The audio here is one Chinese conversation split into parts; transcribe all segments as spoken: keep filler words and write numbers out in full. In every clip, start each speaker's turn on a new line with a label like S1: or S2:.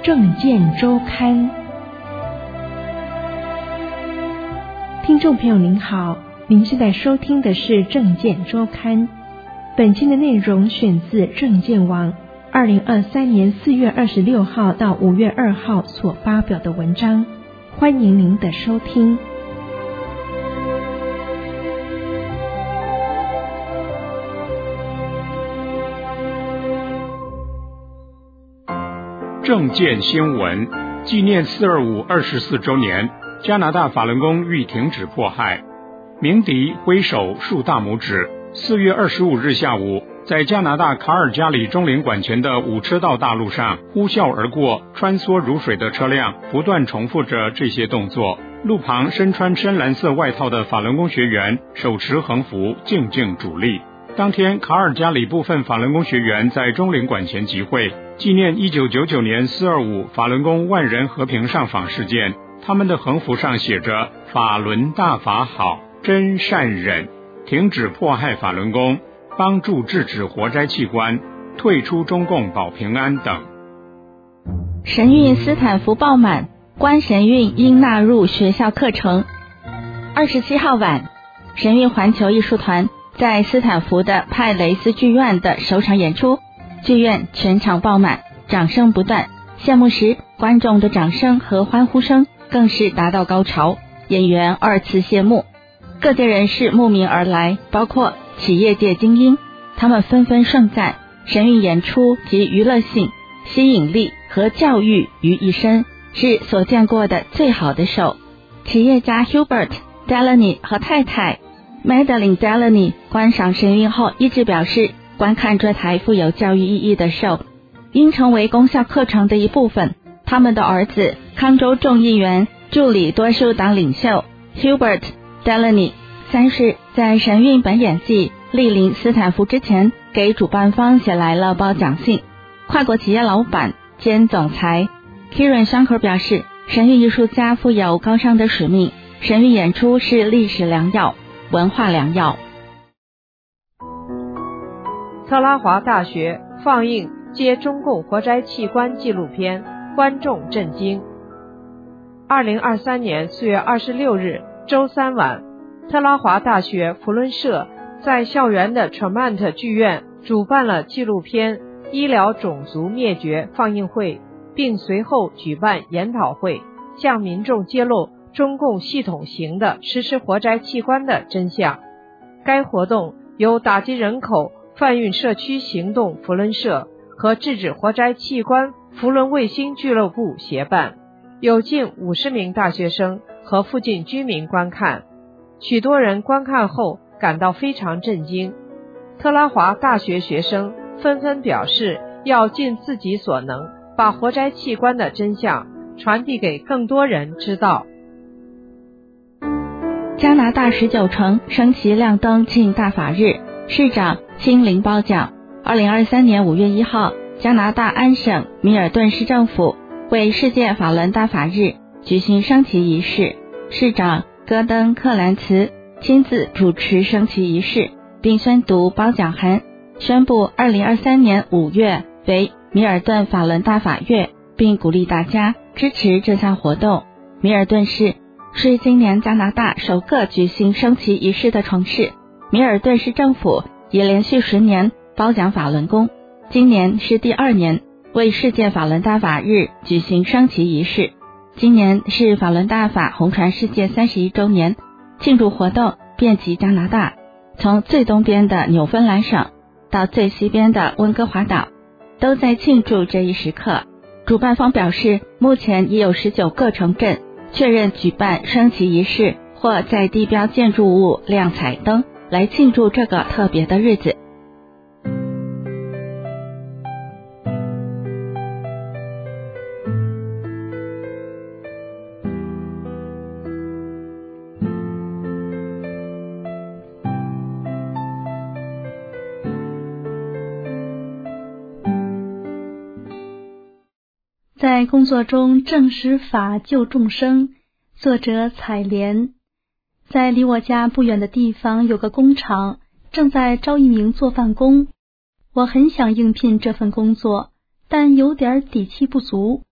S1: 政见周刊。听众朋友您好，您现在收听的是政见周刊。本期的内容选自政见网二零二三年四月二十六号到五月二号所发表的文章，欢迎您的收听。
S2: 政见新闻，纪念四二五二十四周年，加拿大法轮功欲停止迫害，鸣笛挥手竖大拇指。四月二十五日下午，在加拿大卡尔加里中领馆前的五车道大路上，呼啸而过穿梭如水的车辆不断重复着这些动作。路旁身穿深蓝色外套的法轮功学员手持横幅，静静主力。当天，卡尔加里部分法轮功学员在中领馆前集会，纪念一九九九年四二五法轮功万人和平上访事件。他们的横幅上写着“法轮大法好，真善忍，停止迫害法轮功，帮助制止活摘器官，退出中共保平安”等。
S3: 神韵斯坦福爆满，观神韵应纳入学校课程。二十七号晚，神韵环球艺术团在斯坦福的派雷斯剧院的首场演出，剧院全场爆满，掌声不断。谢幕时，观众的掌声和欢呼声更是达到高潮。演员二次谢幕，各界人士慕名而来，包括企业界精英，他们纷纷盛赞神韵演出集娱乐性、吸引力和教育于一身，是所见过的最好的秀。企业家 Hubert Delaney 和太太 Madeline Delaney 观赏神韵后一致表示，观看这台富有教育意义的秀应成为功效课程的一部分。他们的儿子康州众议员助理多数党领袖 Hubert Delaney 三世在神韵本演季莅临斯坦福之前，给主办方写来了褒奖信。跨国企业老板兼总裁 Kieran Shanker 表示，神韵艺术家负有高尚的使命，神韵演出是历史良药、文化良药。
S4: 特拉华大学放映接中共活摘器官纪录片，观众震惊。二零二三年四月二十六日周三晚，特拉华大学福伦社在校园的 Tremont 剧院主办了纪录片《医疗种族灭绝》放映会，并随后举办研讨会，向民众揭露中共系统型的实施活摘器官的真相。该活动由打击人口贩运社区行动福伦社和制止活摘器官福伦卫星俱乐部协办，有近五十名大学生和附近居民观看。许多人观看后感到非常震惊。特拉华大学学生纷纷表示，要尽自己所能把活摘器官的真相传递给更多人知道。
S3: 加拿大十九城升旗亮灯庆大法日，市长亲临褒奖。二零二三年五月一号，加拿大安省米尔顿市政府为世界法轮大法日举行升旗仪式，市长戈登·克兰茨亲自主持升旗仪式，并宣读褒奖函，宣布二零二三年五月为米尔顿法轮大法月，并鼓励大家支持这项活动。米尔顿市是今年加拿大首个举行升旗仪式的城市，米尔顿市政府也连续十年褒奖法轮功，今年是第二年为世界法轮大法日举行升旗仪式。今年是法轮大法红传世界三十一周年，庆祝活动遍及加拿大，从最东边的纽芬兰省到最西边的温哥华岛，都在庆祝这一时刻。主办方表示，目前已有十九个城镇确认举办升旗仪式或在地标建筑物亮彩灯来庆祝这个特别的日子。
S5: 在工作中正使法救众生。作者采莲。在离我家不远的地方有个工厂，正在招一名做饭工。我很想应聘这份工作，但有点底气不足，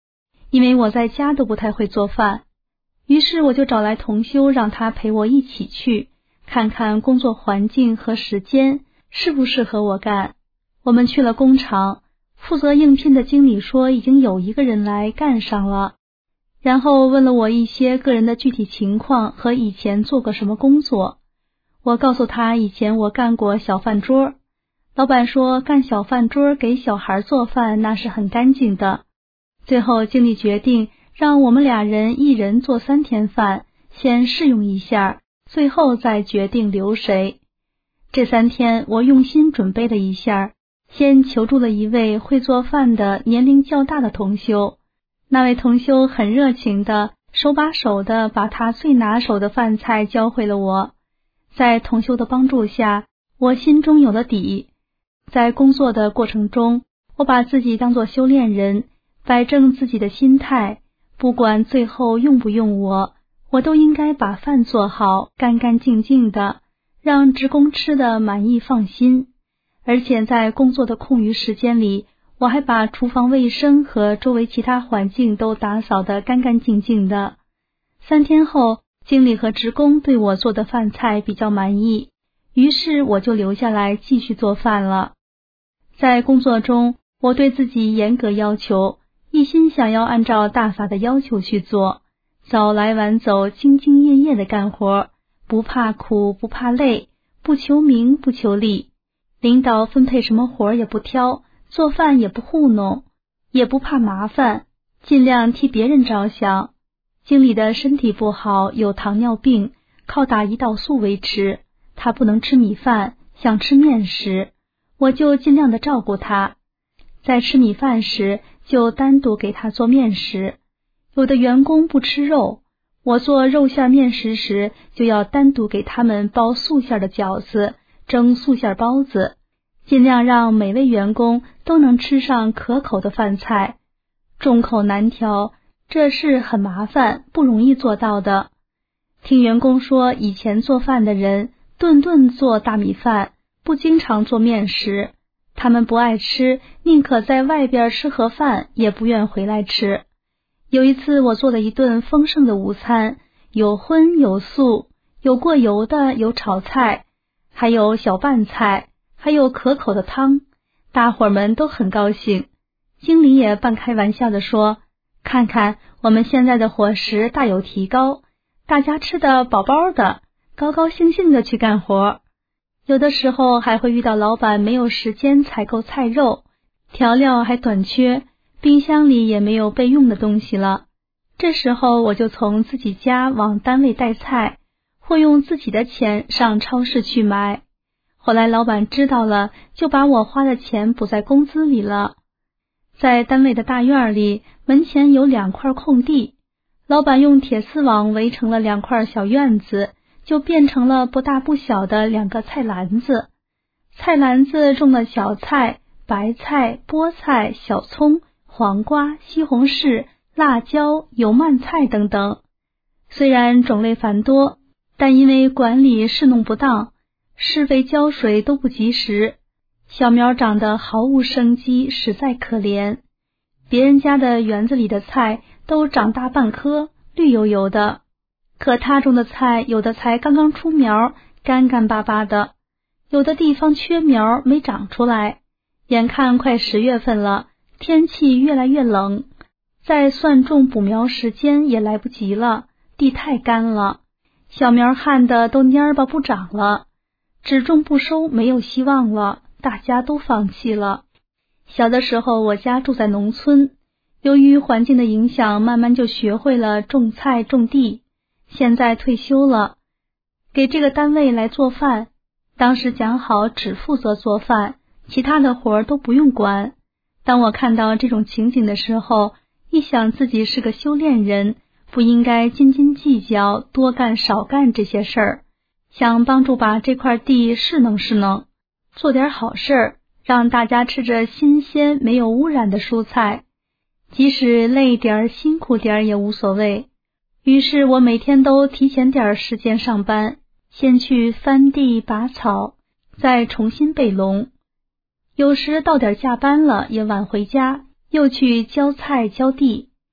S5: 因为我在家都不太会做饭。于是我就找来同修，让他陪我一起去，看看工作环境和时间适不适合我干。我们去了工厂，负责应聘的经理说已经有一个人来干上了，然后问了我一些个人的具体情况和以前做过什么工作。我告诉他以前我干过小饭桌，老板说干小饭桌给小孩做饭那是很干净的。最后经理决定让我们俩人一人做三天饭，先试用一下，最后再决定留谁。这三天我用心准备了一下，先求助了一位会做饭的年龄较大的同修。那位同修很热情的手把手的把他最拿手的饭菜教会了我。在同修的帮助下，我心中有了底。在工作的过程中，我把自己当作修炼人，摆正自己的心态，不管最后用不用我，我都应该把饭做好，干干净净的，让职工吃得满意放心。而且在工作的空余时间里，我还把厨房卫生和周围其他环境都打扫得干干净净的。三天后，经理和职工对我做的饭菜比较满意，于是我就留下来继续做饭了。在工作中，我对自己严格要求，一心想要按照大法的要求去做，早来晚走，兢兢业业的干活，不怕苦，不怕累，不求名，不求利。领导分配什么活也不挑，做饭也不糊弄，也不怕麻烦，尽量替别人着想。经理的身体不好，有糖尿病，靠打胰岛素维持，他不能吃米饭，想吃面食，我就尽量的照顾他。在吃米饭时，就单独给他做面食。有的员工不吃肉，我做肉馅面食时，就要单独给他们包素馅的饺子，蒸素馅包子，尽量让每位员工都能吃上可口的饭菜。众口难调，这事很麻烦，不容易做到的。听员工说，以前做饭的人顿顿做大米饭，不经常做面食，他们不爱吃，宁可在外边吃盒饭，也不愿回来吃。有一次我做了一顿丰盛的午餐，有荤有素，有过油的，有炒菜，还有小拌菜，还有可口的汤，大伙儿们都很高兴。经理也半开玩笑地说，看看我们现在的伙食大有提高，大家吃得饱饱的，高高兴兴的去干活。有的时候还会遇到老板没有时间采购菜肉，调料还短缺，冰箱里也没有备用的东西了。这时候我就从自己家往单位带菜，或用自己的钱上超市去买。后来老板知道了，就把我花的钱补在工资里了。在单位的大院里，门前有两块空地，老板用铁丝网围成了两块小院子，就变成了不大不小的两个菜篮子。菜篮子种了小菜、白菜、菠菜、小葱、黄瓜、西红柿、辣椒、油蔓菜等等。虽然种类繁多，但因为管理侍弄不当，施肥浇水都不及时，小苗长得毫无生机，实在可怜。别人家的园子里的菜都长大半颗，绿油油的，可他种的菜有的才刚刚出苗，干干巴巴的，有的地方缺苗没长出来。眼看快十月份了，天气越来越冷，再算种补苗时间也来不及了，地太干了，小苗旱得都蔫巴不长了，只种不收没有希望了，大家都放弃了。小的时候我家住在农村，由于环境的影响，慢慢就学会了种菜种地。现在退休了，给这个单位来做饭，当时讲好只负责做饭，其他的活都不用管。当我看到这种情景的时候，一想自己是个修炼人，不应该斤斤计较多干少干这些事儿，想帮助把这块地侍弄侍弄，做点好事儿，让大家吃着新鲜没有污染的蔬菜，即使累点辛苦点也无所谓。于是我每天都提前点时间上班，先去翻地拔草，再重新备笼。有时到点下班了也晚回家，又去浇菜浇地。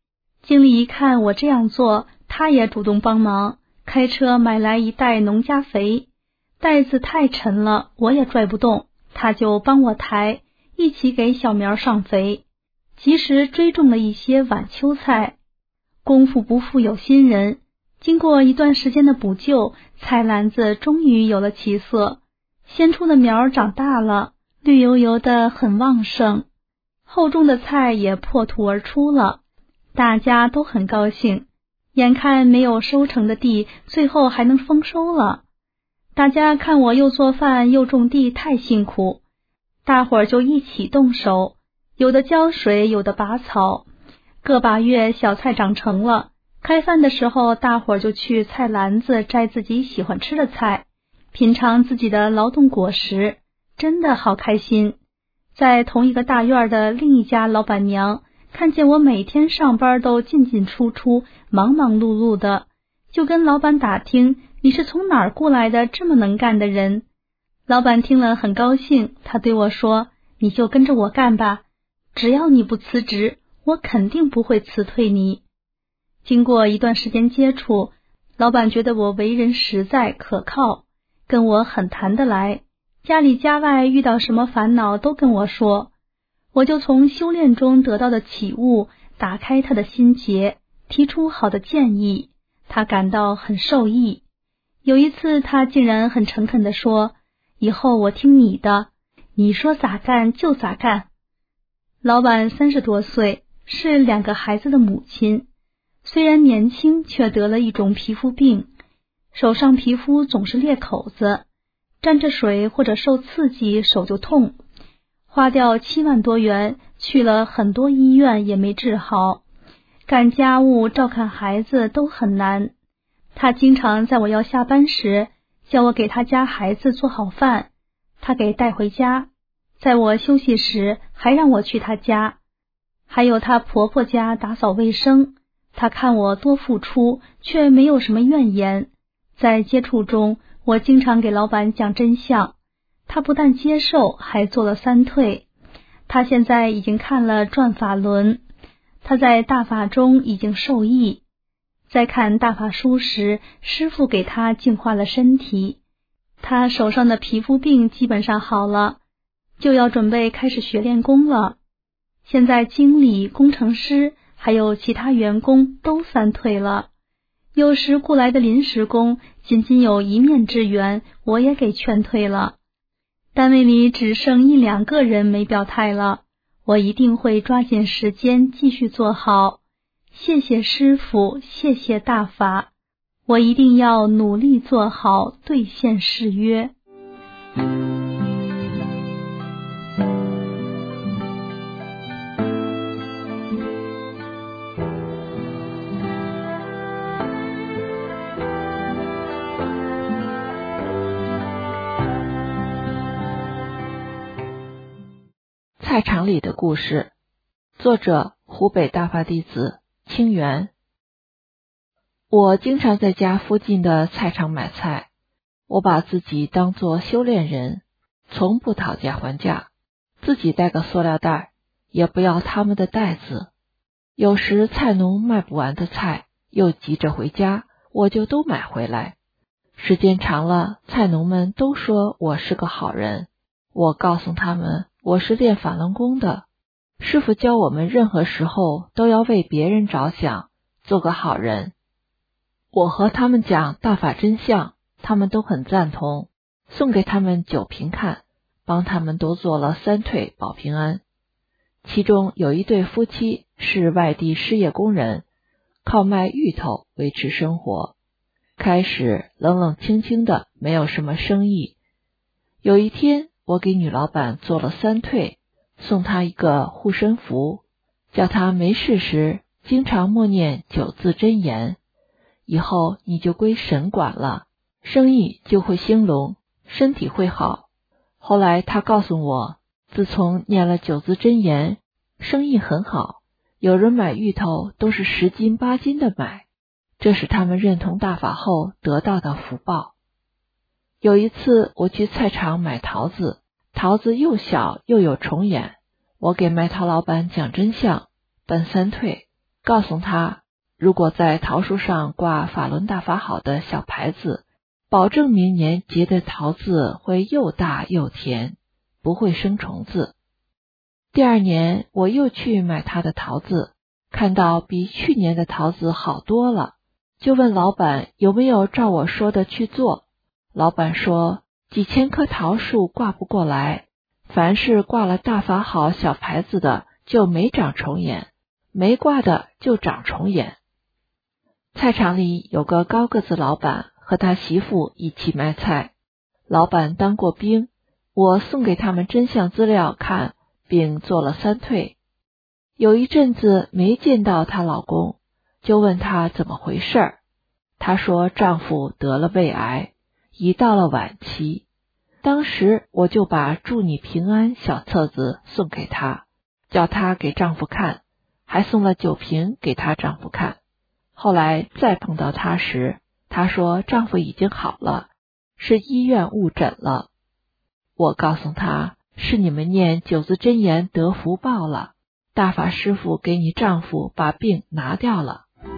S5: 经理一看我这样做，他也主动帮忙，开车买来一袋农家肥，袋子太沉了，我也拽不动，他就帮我抬，一起给小苗上肥，及时追种了一些晚秋菜。功夫不负有心人，经过一段时间的补救，菜篮子终于有了起色，先出的苗长大了，绿油油的很旺盛，后种的菜也破土而出了，大家都很高兴，眼看没有收成的地最后还能丰收了。大家看我又做饭又种地太辛苦，大伙儿就一起动手，有的浇水，有的拔草。个把月小菜长成了，开饭的时候大伙儿就去菜篮子摘自己喜欢吃的菜，品尝自己的劳动果实，真的好开心。在同一个大院的另一家老板娘看见我每天上班都进进出出，忙忙碌碌的，就跟老板打听，你是从哪儿过来的这么能干的人？老板听了很高兴，他对我说，你就跟着我干吧，只要你不辞职，我肯定不会辞退你。经过一段时间接触，老板觉得我为人实在可靠，跟我很谈得来，家里家外遇到什么烦恼都跟我说，我就从修炼中得到的启悟，打开他的心结，提出好的建议，他感到很受益。有一次他竟然很诚恳地说，以后我听你的，你说咋干就咋干。老板三十多岁，是两个孩子的母亲，虽然年轻，却得了一种皮肤病，手上皮肤总是裂口子，沾着水或者受刺激手就痛，花掉七万多元，去了很多医院也没治好，干家务照看孩子都很难。他经常在我要下班时叫我给他家孩子做好饭，他给带回家，在我休息时还让我去他家。还有她婆婆家打扫卫生，她看我多付出，却没有什么怨言。在接触中，我经常给老板讲真相，她不但接受，还做了三退。她现在已经看了转法轮，她在大法中已经受益。在看大法书时，师父给她净化了身体，她手上的皮肤病基本上好了，就要准备开始学练功了。现在经理、工程师还有其他员工都三退了，有时雇来的临时工仅仅有一面之缘，我也给劝退了。单位里只剩一两个人没表态了，我一定会抓紧时间继续做好。谢谢师父，谢谢大法，我一定要努力做好，兑现誓约。
S6: 菜场里的故事，作者湖北大法弟子清源。我经常在家附近的菜场买菜，我把自己当作修炼人，从不讨价还价，自己带个塑料袋，也不要他们的袋子。有时菜农卖不完的菜，又急着回家，我就都买回来。时间长了，菜农们都说我是个好人。我告诉他们，我是练法轮功的，师父教我们任何时候都要为别人着想，做个好人。我和他们讲大法真相，他们都很赞同，送给他们酒瓶看，帮他们都做了三退保平安。其中有一对夫妻是外地失业工人，靠卖芋头维持生活。开始冷冷清清的，没有什么生意。有一天，我给女老板做了三退，送她一个护身符，叫她没事时经常默念九字真言，以后你就归神管了，生意就会兴隆，身体会好。后来她告诉我，自从念了九字真言，生意很好，有人买芋头都是十斤八斤的买，这是他们认同大法后得到的福报。有一次我去菜场买桃子，桃子又小又有虫眼，我给卖桃老板讲真相，办三退， 告诉他，如果在桃树上挂法轮大法好的小牌子，保证明年结的桃子会又大又甜，不会生虫子。第二年我又去买他的桃子，看到比去年的桃子好多了，就问老板有没有照我说的去做。老板说几千棵桃树挂不过来，凡是挂了大法好小牌子的就没长虫眼，没挂的就长虫眼。菜场里有个高个子老板和他媳妇一起卖菜，老板当过兵，我送给他们真相资料看，并做了三退。有一阵子没见到她老公，就问她怎么回事儿。她说丈夫得了胃癌，已到了晚期。当时我就把祝你平安小册子送给她，叫她给丈夫看，还送了酒瓶给她丈夫看。后来再碰到她时，她说丈夫已经好了，是医院误诊了。我告诉她，是你们念九字真言得福报了，大法师父给你丈夫把病拿掉了。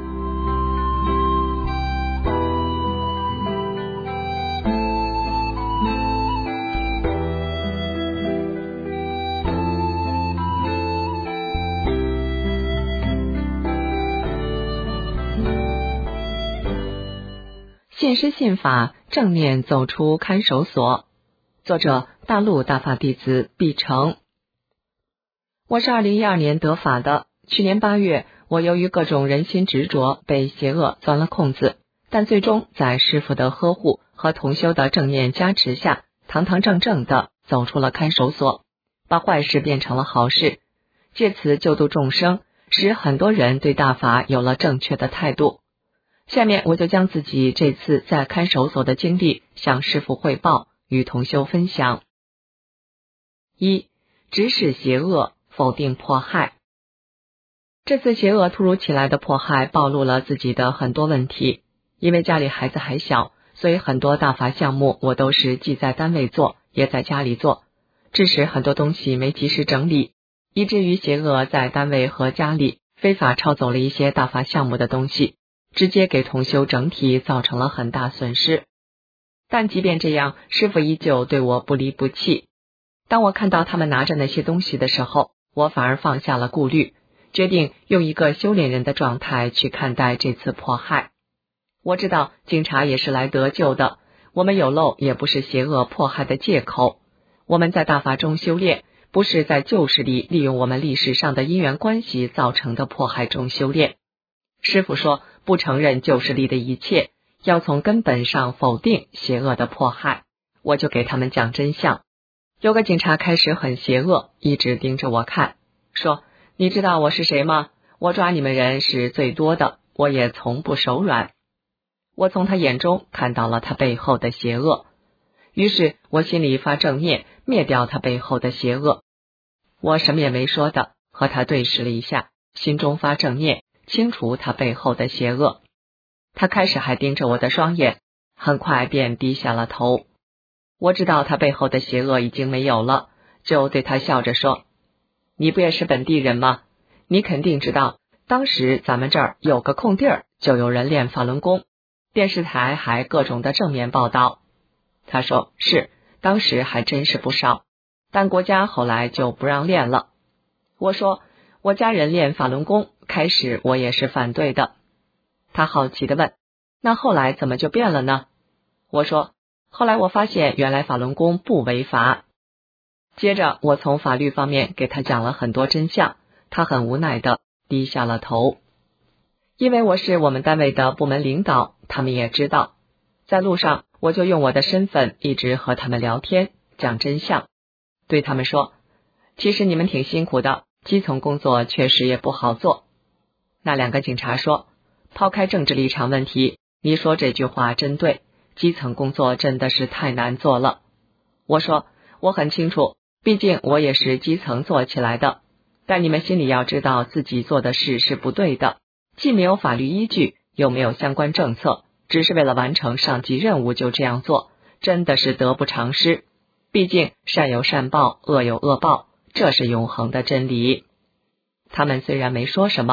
S7: 现身信法，正念走出看守所。作者：大陆大法弟子毕成。我是二零一二年得法的，去年八月，我由于各种人心执着，被邪恶钻了空子，但最终在师父的呵护和同修的正念加持下，堂堂正正的走出了看守所，把坏事变成了好事，借此救度众生，使很多人对大法有了正确的态度。下面我就将自己这次在看守所的经历向师父汇报，与同修分享。一、直视邪恶，否定迫害。这次邪恶突如其来的迫害暴露了自己的很多问题，因为家里孩子还小，所以很多大法项目我都是既在单位做，也在家里做，致使很多东西没及时整理，以至于邪恶在单位和家里非法抄走了一些大法项目的东西，直接给同修整体造成了很大损失。但即便这样，师父依旧对我不离不弃。当我看到他们拿着那些东西的时候，我反而放下了顾虑，决定用一个修炼人的状态去看待这次迫害。我知道警察也是来得救的，我们有漏也不是邪恶迫害的借口。我们在大法中修炼，不是在旧时里利用我们历史上的因缘关系造成的迫害中修炼。师父说不承认旧时里的一切，要从根本上否定邪恶的迫害，我就给他们讲真相。有个警察开始很邪恶，一直盯着我看，说你知道我是谁吗？我抓你们人是最多的，我也从不手软。我从他眼中看到了他背后的邪恶，于是我心里发正念，灭掉他背后的邪恶。我什么也没说的和他对视了一下，心中发正念，清除他背后的邪恶。他开始还盯着我的双眼，很快便低下了头。我知道他背后的邪恶已经没有了，就对他笑着说，你不也是本地人吗？你肯定知道，当时咱们这儿有个空地儿，就有人练法轮功，电视台还各种的正面报道。他说是，当时还真是不少，但国家后来就不让练了。我说我家人练法轮功，开始我也是反对的。他好奇地问，那后来怎么就变了呢？我说后来我发现原来法轮功不违法。接着我从法律方面给他讲了很多真相，他很无奈地低下了头。因为我是我们单位的部门领导，他们也知道，在路上我就用我的身份一直和他们聊天，讲真相，对他们说，其实你们挺辛苦的，基层工作确实也不好做。那两个警察说，抛开政治立场问题，你说这句话真对，基层工作真的是太难做了。我说我很清楚，毕竟我也是基层做起来的，但你们心里要知道自己做的事是不对的，既没有法律依据，又没有相关政策，只是为了完成上级任务就这样做，真的是得不偿失。毕竟善有善报，恶有恶报，这是永恒的真理。他们虽然没说什么，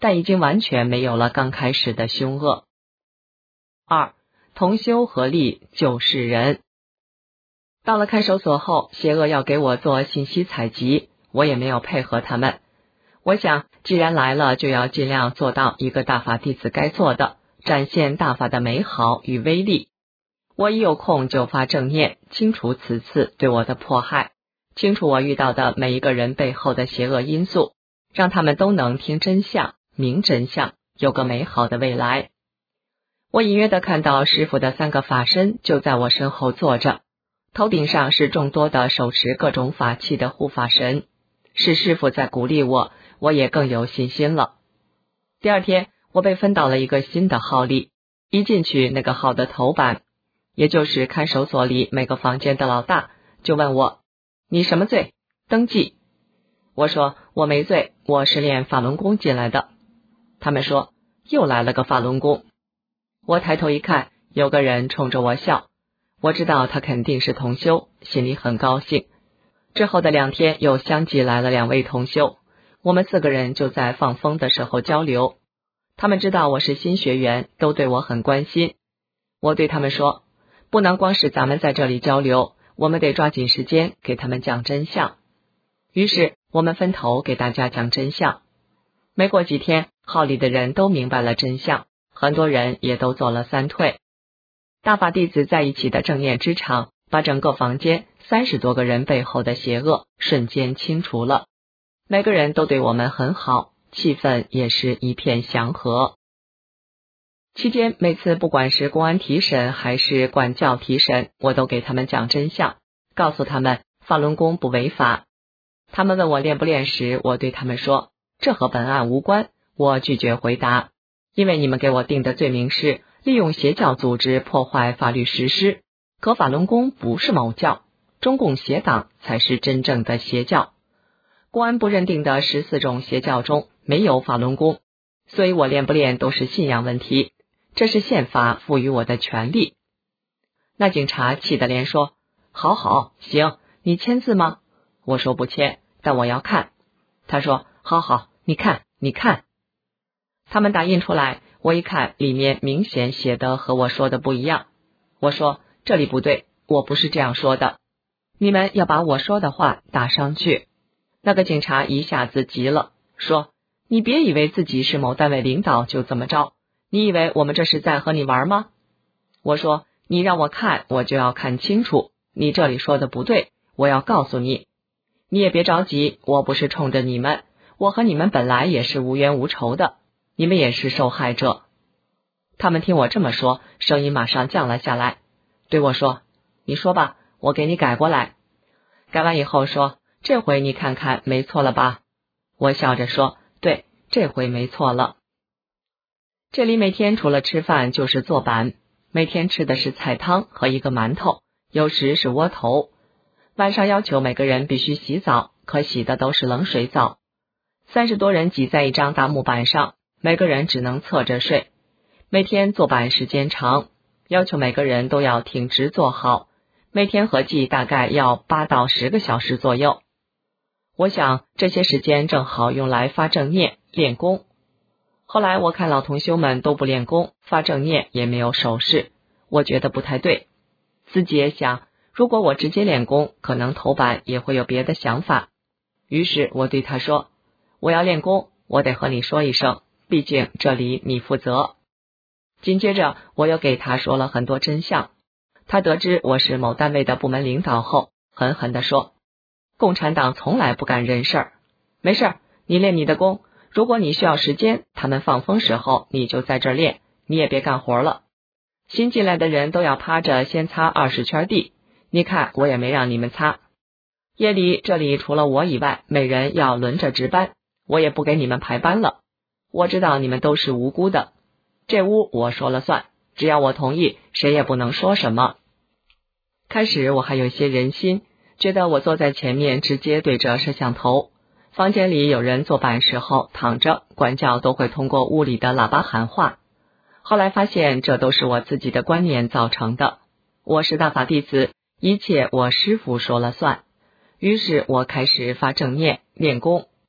S7: 但已经完全没有了刚开始的凶恶。二，同修合力救世人。到了看守所后，邪恶要给我做信息采集，我也没有配合他们。我想，既然来了，就要尽量做到一个大法弟子该做的，展现大法的美好与威力。我一有空就发正念，清除此次对我的迫害，清楚我遇到的每一个人背后的邪恶因素，让他们都能听真相，明真相，有个美好的未来。我隐约地看到师父的三个法身就在我身后坐着，头顶上是众多的手持各种法器的护法神，是师父在鼓励我，我也更有信心了。第二天，我被分到了一个新的号里，一进去，那个号的头版，也就是看守所里每个房间的老大，就问我，你什么罪？登记。我说我没罪，我是练法轮功进来的。他们说又来了个法轮功。我抬头一看，有个人冲着我笑，我知道他肯定是同修，心里很高兴。之后的两天又相继来了两位同修，我们四个人就在放风的时候交流。他们知道我是新学员，都对我很关心。我对他们说，不能光是咱们在这里交流，我们得抓紧时间给他们讲真相。于是我们分头给大家讲真相。没过几天，号里的人都明白了真相，很多人也都做了三退。大法弟子在一起的正念之场，把整个房间三十多个人背后的邪恶瞬间清除了，每个人都对我们很好，气氛也是一片祥和。期间每次不管是公安提审还是管教提审，我都给他们讲真相，告诉他们法轮功不违法。他们问我练不练时，我对他们说，这和本案无关，我拒绝回答，因为你们给我定的罪名是利用邪教组织破坏法律实施，可法轮功不是某教，中共邪党才是真正的邪教。公安部认定的十四种邪教中没有法轮功，所以我练不练都是信仰问题，这是宪法赋予我的权利。那警察气得连说，好好，行，你签字吗？我说不签，但我要看。他说，好好，你看，你看。他们打印出来，我一看，里面明显写的和我说的不一样。我说，这里不对，我不是这样说的，你们要把我说的话打上去。那个警察一下子急了，说，你别以为自己是某单位领导就这么着，你以为我们这是在和你玩吗？我说，你让我看，我就要看清楚，你这里说的不对，我要告诉你。你也别着急，我不是冲着你们，我和你们本来也是无冤无仇的，你们也是受害者。他们听我这么说，声音马上降了下来，对我说，你说吧，我给你改过来。改完以后说，这回你看看没错了吧？我笑着说，对，这回没错了。这里每天除了吃饭就是坐板，每天吃的是菜汤和一个馒头，有时是窝头。晚上要求每个人必须洗澡，可洗的都是冷水澡。三十多人挤在一张大木板上，每个人只能侧着睡。每天坐板时间长，要求每个人都要挺直坐好，每天合计大概要八到十个小时左右。我想这些时间正好用来发正念练功。后来我看老同修们都不练功，发正念也没有手势，我觉得不太对。自己也想，如果我直接练功，可能头板也会有别的想法。于是我对他说，我要练功，我得和你说一声，毕竟这里你负责。紧接着我又给他说了很多真相。他得知我是某单位的部门领导后，狠狠地说，共产党从来不干人事儿，没事儿，你练你的功，如果你需要时间，他们放风时候你就在这儿练，你也别干活了。新进来的人都要趴着先擦二十圈地，你看我也没让你们擦。夜里这里除了我以外，每人要轮着值班，我也不给你们排班了。我知道你们都是无辜的，这屋我说了算，只要我同意，谁也不能说什么。开始我还有些人心，觉得我坐在前面直接对着摄像头，房间里有人坐板时候躺着，管教都会通过屋里的喇叭喊话。后来发现这都是我自己的观念造成的，我是大法弟子，一切我师父说了算。于是我开始发正念练功，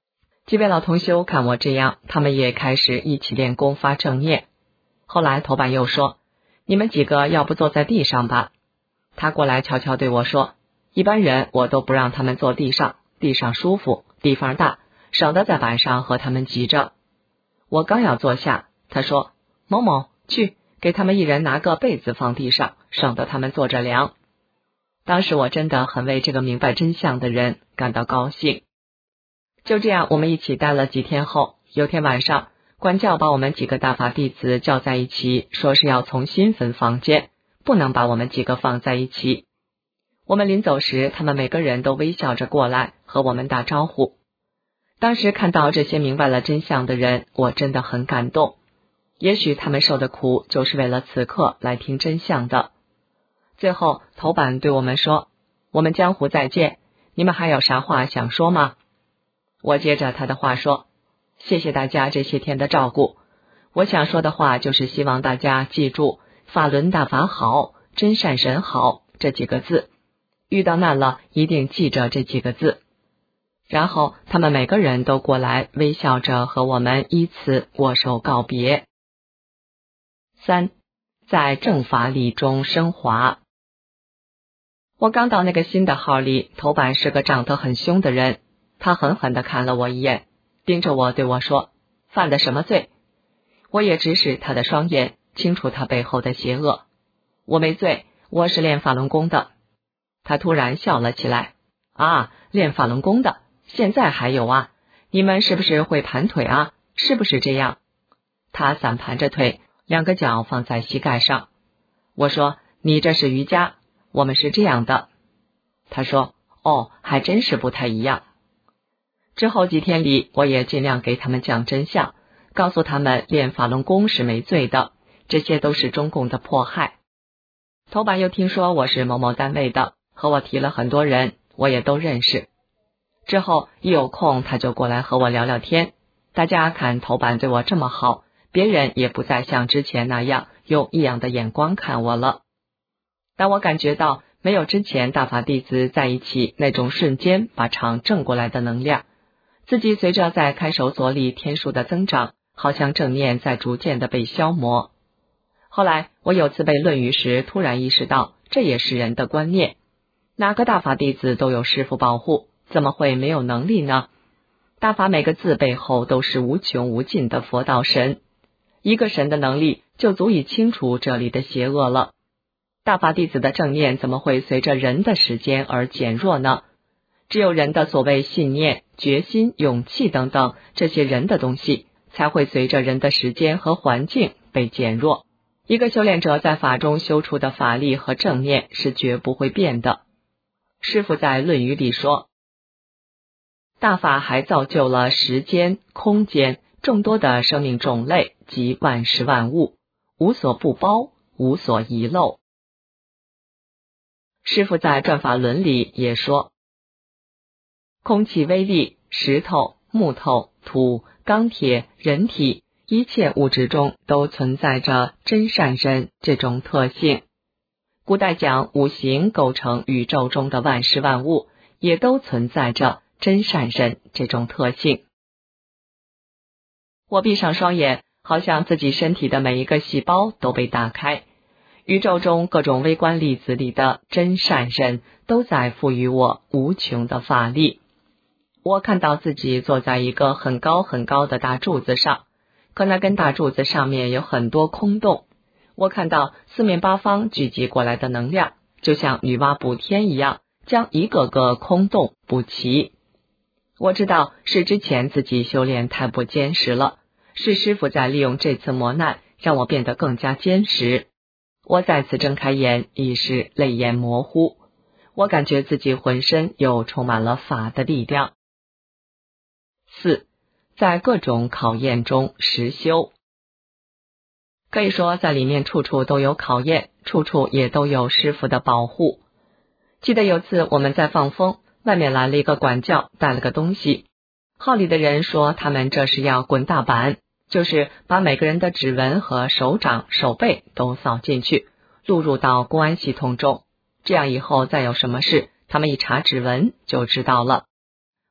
S7: 几位老同修看我这样，他们也开始一起练功发正念。后来头板又说，你们几个要不坐在地上吧。他过来悄悄对我说，一般人我都不让他们坐地上，地上舒服，地方大，省得在板上和他们挤着。我刚要坐下，他说，某某，去给他们一人拿个被子放地上，省得他们坐着凉。当时我真的很为这个明白真相的人感到高兴。就这样，我们一起待了几天后，有天晚上，管教把我们几个大法弟子叫在一起，说是要重新分房间，不能把我们几个放在一起。我们临走时，他们每个人都微笑着过来和我们打招呼。当时看到这些明白了真相的人，我真的很感动。也许他们受的苦就是为了此刻来听真相的。最后头板对我们说，我们江湖再见，你们还有啥话想说吗？我接着他的话说，谢谢大家这些天的照顾。我想说的话就是希望大家记住法轮大法好，真善神好这几个字，遇到难了一定记着这几个字。然后他们每个人都过来微笑着和我们依次握手告别。三，在正法理中升华。我刚到那个新的号里，头板是个长得很凶的人，他狠狠地看了我一眼，盯着我对我说，犯的什么罪？我也直视他的双眼，清楚他背后的邪恶。我没罪，我是练法轮功的。他突然笑了起来，啊，练法轮功的，现在还有啊？你们是不是会盘腿啊？是不是这样？他散盘着腿，两个脚放在膝盖上。我说，你这是瑜伽，我们是这样的。他说，哦，还真是不太一样。之后几天里，我也尽量给他们讲真相，告诉他们练法轮功是没罪的，这些都是中共的迫害。头板又听说我是某某单位的，和我提了很多人，我也都认识。之后一有空他就过来和我聊聊天，大家看头板对我这么好，别人也不再像之前那样用异样的眼光看我了。但我感觉到没有之前大法弟子在一起那种瞬间把场正过来的能量，自己随着在看守所里天数的增长，好像正念在逐渐的被消磨。后来我有次背论语时，突然意识到这也是人的观念，哪个大法弟子都有师父保护，怎么会没有能力呢？大法每个字背后都是无穷无尽的佛道神，一个神的能力就足以清除这里的邪恶了。大法弟子的正念怎么会随着人的时间而减弱呢？只有人的所谓信念、决心、勇气等等这些人的东西，才会随着人的时间和环境被减弱。一个修炼者在法中修出的法力和正念是绝不会变的。师父在论语里说，大法还造就了时间、空间众多的生命种类及万事万物，无所不包，无所遗漏。师父在转法轮里也说，空气微粒、石头、木头、土、钢铁、人体，一切物质中都存在着真善人这种特性。古代讲五行构成宇宙中的万事万物，也都存在着真善人这种特性。我闭上双眼，好像自己身体的每一个细胞都被打开，宇宙中各种微观粒子里的真善人都在赋予我无穷的法力。我看到自己坐在一个很高很高的大柱子上，可那根大柱子上面有很多空洞，我看到四面八方聚集过来的能量，就像女娲补天一样，将一个个空洞补齐。我知道是之前自己修炼太不坚实了，是师父在利用这次磨难让我变得更加坚实。我再次睁开眼，已是泪眼模糊，我感觉自己浑身又充满了法的力量。四，在各种考验中实修。可以说在里面处处都有考验，处处也都有师父的保护。记得有次我们在放风，外面来了一个管教，带了个东西。号里的人说他们这是要滚大板，就是把每个人的指纹和手掌、手背都扫进去，录入到公安系统中，这样以后再有什么事，他们一查指纹就知道了。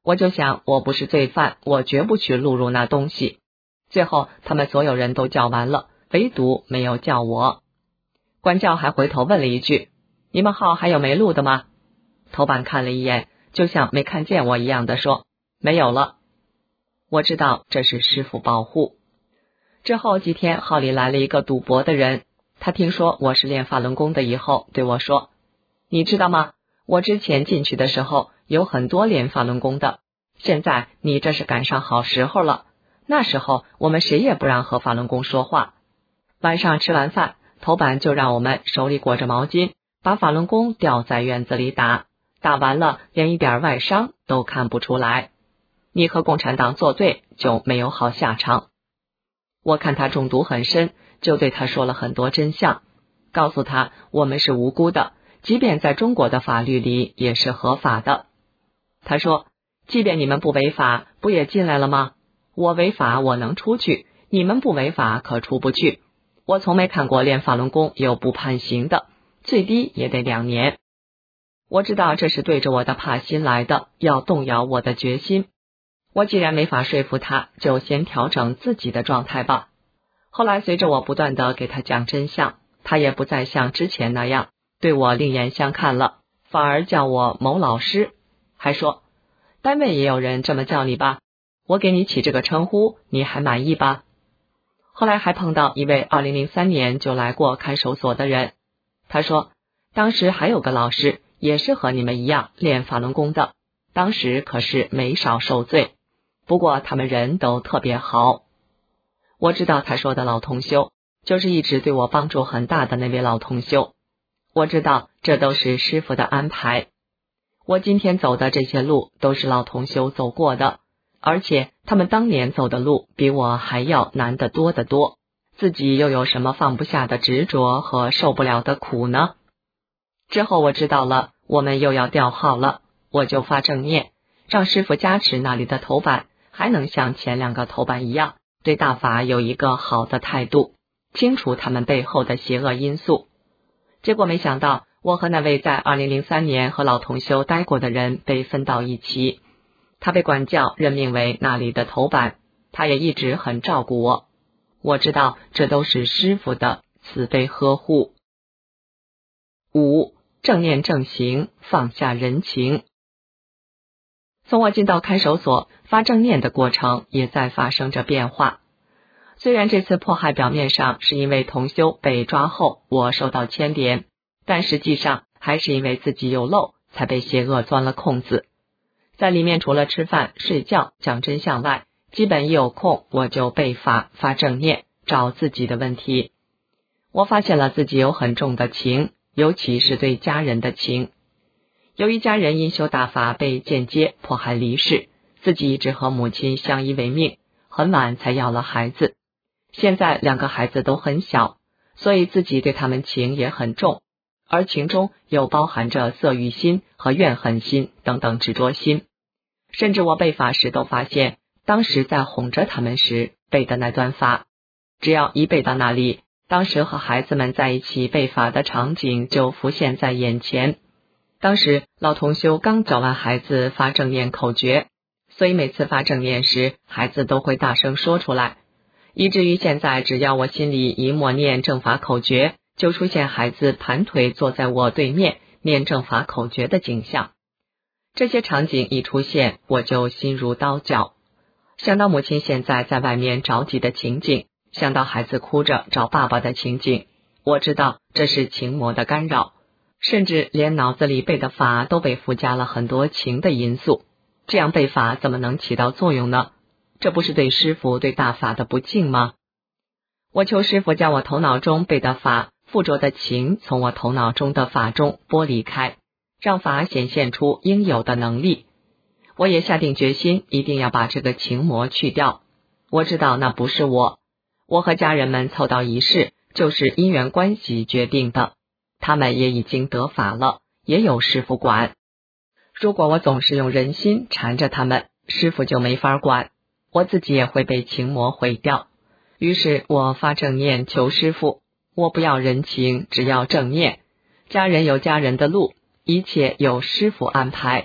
S7: 我就想，我不是罪犯，我绝不去录入那东西。最后他们所有人都叫完了，唯独没有叫我。管教还回头问了一句，你们号还有没录的吗？头板看了一眼，就像没看见我一样的说，没有了。我知道这是师父保护。之后几天，号里来了一个赌博的人，他听说我是练法轮功的以后，对我说，你知道吗？我之前进去的时候有很多练法轮功的，现在你这是赶上好时候了。那时候我们谁也不让和法轮功说话。晚上吃完饭，头板就让我们手里裹着毛巾，把法轮功吊在院子里打，打完了连一点外伤都看不出来。你和共产党作对就没有好下场。我看他中毒很深，就对他说了很多真相，告诉他我们是无辜的，即便在中国的法律里也是合法的。他说，即便你们不违法，不也进来了吗？我违法我能出去，你们不违法可出不去。我从没看过练法轮功有不判刑的，最低也得两年。我知道这是对着我的怕心来的，要动摇我的决心。我既然没法说服他，就先调整自己的状态吧。后来随着我不断的给他讲真相，他也不再像之前那样对我另眼相看了，反而叫我某老师，还说单位也有人这么叫你吧，我给你起这个称呼，你还满意吧？后来还碰到一位二零零三年就来过看守所的人，他说当时还有个老师也是和你们一样练法轮功的，当时可是没少受罪，不过他们人都特别好。我知道他说的老同修就是一直对我帮助很大的那位老同修，我知道这都是师父的安排。我今天走的这些路都是老同修走过的，而且他们当年走的路比我还要难得多得多，自己又有什么放不下的执着和受不了的苦呢？之后我知道了，我们又要调号了，我就发正念，让师父加持那里的头板还能像前两个头板一样，对大法有一个好的态度，清楚他们背后的邪恶因素。结果没想到，我和那位在二零零三年和老同修待过的人被分到一起，他被管教任命为那里的头板，他也一直很照顾我。我知道这都是师父的慈悲呵护。五、正念正行，放下人情。从我进到看守所，发正念的过程也在发生着变化。虽然这次迫害表面上是因为同修被抓后我受到牵连，但实际上还是因为自己有漏才被邪恶钻了空子。在里面除了吃饭、睡觉、讲真相外，基本一有空我就背法、发正念，找自己的问题。我发现了自己有很重的情，尤其是对家人的情。由于家人因修大法被间接迫害离世，自己一直和母亲相依为命，很晚才要了孩子。现在两个孩子都很小，所以自己对他们情也很重，而情中又包含着色欲心和怨恨心等等执着心。甚至我背法时都发现，当时在哄着他们时背的那段法，只要一背到那里，当时和孩子们在一起背法的场景就浮现在眼前。当时老同修刚教完孩子发正念口诀，所以每次发正念时，孩子都会大声说出来，以至于现在只要我心里一默念正法口诀，就出现孩子盘腿坐在我对面念正法口诀的景象。这些场景一出现，我就心如刀绞。想到母亲现在在外面着急的情景，想到孩子哭着找爸爸的情景，我知道这是情魔的干扰，甚至连脑子里背的法都被附加了很多情的因素。这样背法怎么能起到作用呢？这不是对师父对大法的不敬吗？我求师父将我头脑中背的法附着的情从我头脑中的法中剥离开，让法显现出应有的能力。我也下定决心一定要把这个情魔去掉。我知道那不是我，我和家人们凑到一世就是因缘关系决定的，他们也已经得法了，也有师父管。如果我总是用人心缠着他们，师父就没法管，我自己也会被情魔毁掉。于是我发正念求师父，我不要人情，只要正念。家人有家人的路，一切有师父安排，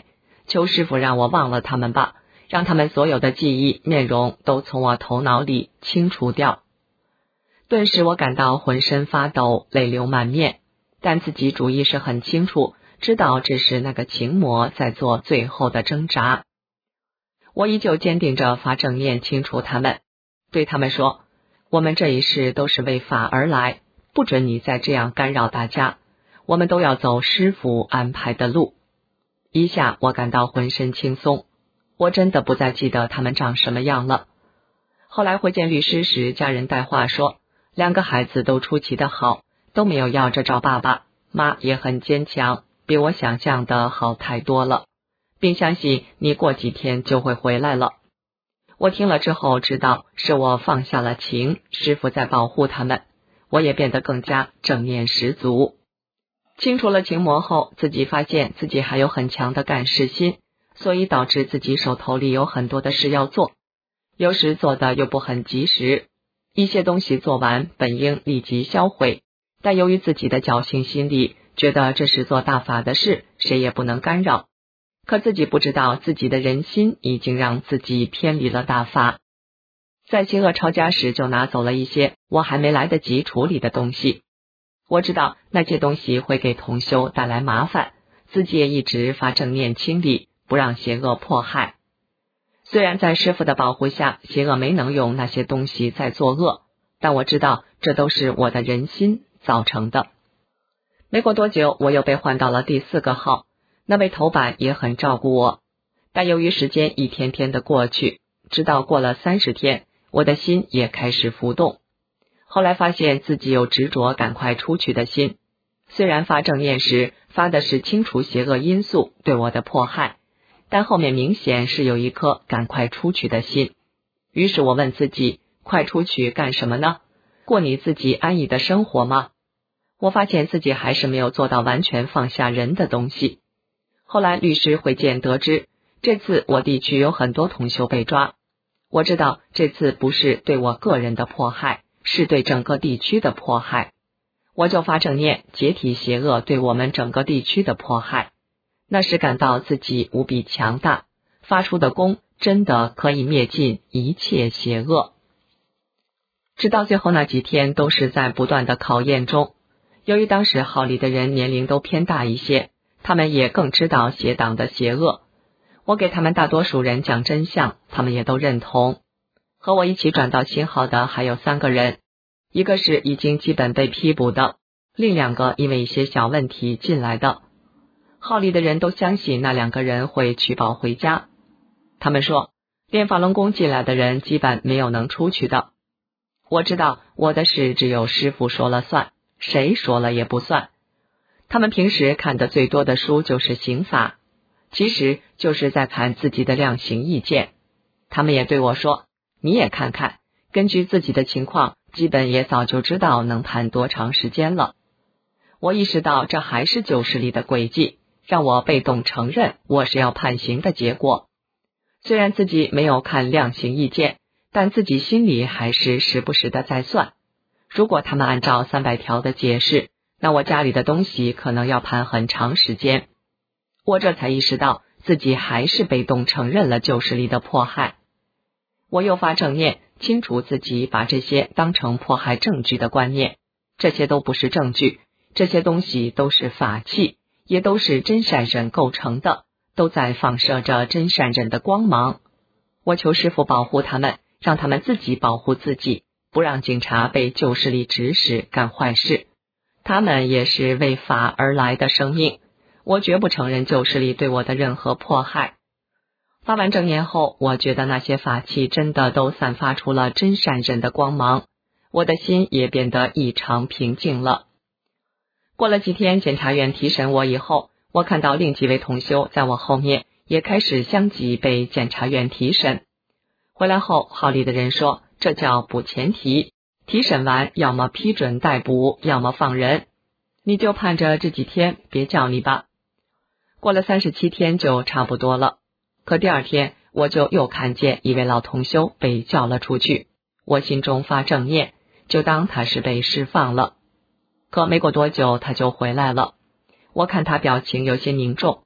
S7: 求师父让我忘了他们吧，让他们所有的记忆面容都从我头脑里清除掉。顿时我感到浑身发抖，泪流满面，但自己主意是很清楚，知道这是那个情魔在做最后的挣扎。我依旧坚定着发正念清除他们，对他们说，我们这一世都是为法而来，不准你再这样干扰大家，我们都要走师父安排的路。一下我感到浑身轻松，我真的不再记得他们长什么样了。后来会见律师时，家人带话说，两个孩子都出奇的好，都没有要着找爸爸，妈也很坚强，比我想象的好太多了，并相信你过几天就会回来了。我听了之后知道是我放下了情，师父在保护他们，我也变得更加正念十足。清除了情魔后，自己发现自己还有很强的干事心，所以导致自己手头里有很多的事要做，有时做的又不很及时，一些东西做完本应立即销毁，但由于自己的侥幸心理，觉得这是做大法的事，谁也不能干扰。可自己不知道自己的人心已经让自己偏离了大法，在邪恶抄家时就拿走了一些我还没来得及处理的东西。我知道那些东西会给同修带来麻烦，自己也一直发正念清理，不让邪恶迫害。虽然在师父的保护下，邪恶没能用那些东西再作恶，但我知道这都是我的人心造成的。没过多久，我又被换到了第四个号，那位头板也很照顾我，但由于时间一天天的过去，直到过了三十天，我的心也开始浮动。后来发现自己有执着赶快出去的心，虽然发正念时发的是清除邪恶因素对我的迫害，但后面明显是有一颗赶快出去的心。于是我问自己，快出去干什么呢？过你自己安逸的生活吗？我发现自己还是没有做到完全放下人的东西。后来律师会见得知，这次我地区有很多同修被抓，我知道这次不是对我个人的迫害，是对整个地区的迫害。我就发正念解体邪恶对我们整个地区的迫害，那时感到自己无比强大，发出的功真的可以灭尽一切邪恶。直到最后那几天都是在不断的考验中，由于当时号里的人年龄都偏大一些，他们也更知道邪党的邪恶，我给他们大多数人讲真相，他们也都认同。和我一起转到新号的还有三个人，一个是已经基本被批捕的，另两个因为一些小问题进来的。号里的人都相信那两个人会取保回家，他们说练法轮功进来的人基本没有能出去的。我知道我的事只有师父说了算，谁说了也不算。他们平时看的最多的书就是刑法，其实就是在看自己的量刑意见。他们也对我说，你也看看，根据自己的情况，基本也早就知道能判多长时间了。我意识到这还是旧势力的诡计，让我被动承认我是要判刑的结果。虽然自己没有看量刑意见，但自己心里还是时不时的在算，如果他们按照三百条的解释，那我家里的东西可能要判很长时间。我这才意识到自己还是被动承认了旧势力的迫害。我又发正念，清除自己把这些当成迫害证据的观念，这些都不是证据，这些东西都是法器，也都是真善忍构成的，都在放射着真善忍的光芒。我求师父保护他们，让他们自己保护自己，不让警察被旧势力指使干坏事。他们也是为法而来的生命，我绝不承认旧势力对我的任何迫害。发完正念后，我觉得那些法器真的都散发出了真善忍的光芒，我的心也变得异常平静了。过了几天，检察院提审我以后，我看到另几位同修在我后面也开始相继被检察院提审。回来后，号里的人说，这叫补前提，提审完要么批准逮捕，要么放人，你就盼着这几天别叫你吧。过了三十七天就差不多了，可第二天我就又看见一位老同修被叫了出去，我心中发正念，就当他是被释放了。可没过多久他就回来了，我看他表情有些凝重，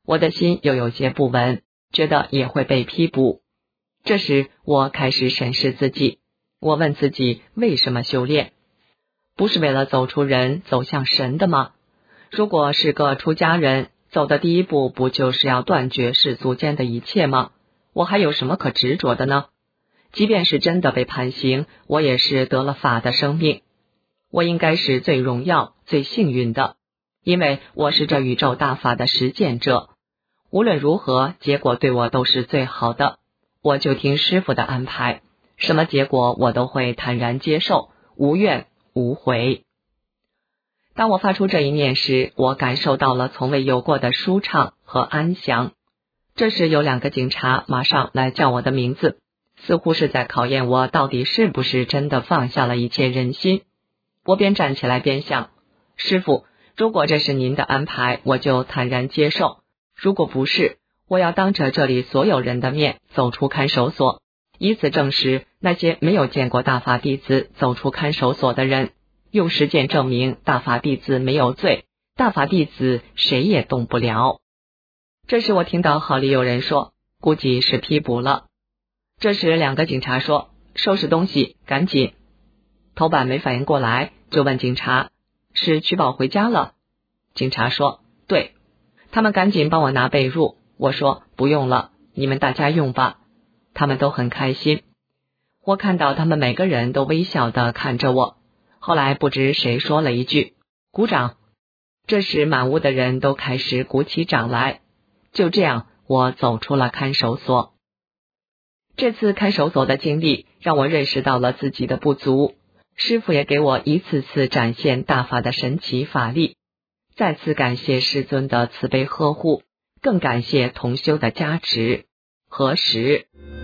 S7: 我的心又有些不稳，觉得也会被批捕。这时我开始审视自己，我问自己为什么修炼？不是为了走出人走向神的吗？如果是个出家人，走的第一步不就是要断绝世俗间的一切吗？我还有什么可执着的呢？即便是真的被判刑，我也是得了法的生命，我应该是最荣耀最幸运的，因为我是这宇宙大法的实践者。无论如何，结果对我都是最好的，我就听师父的安排，什么结果我都会坦然接受，无怨无悔。当我发出这一念时，我感受到了从未有过的舒畅和安详。这时有两个警察马上来叫我的名字，似乎是在考验我到底是不是真的放下了一切忍心。我边站起来边想，师父，如果这是您的安排，我就坦然接受，如果不是，我要当着这里所有人的面走出看守所，以此证实那些没有见过大法弟子走出看守所的人，用实践证明大法弟子没有罪，大法弟子谁也动不了。这时我听到好里有人说，估计是批捕了。这时两个警察说，收拾东西赶紧。头版没反应过来，就问警察，是取保回家了？警察说，对。他们赶紧帮我拿被褥，我说不用了，你们大家用吧。他们都很开心，我看到他们每个人都微笑地看着我。后来不知谁说了一句，鼓掌。这时满屋的人都开始鼓起掌来。就这样，我走出了看守所。这次看守所的经历让我认识到了自己的不足，师父也给我一次次展现大法的神奇法力。再次感谢师尊的慈悲呵护，更感谢同修的加持。何时？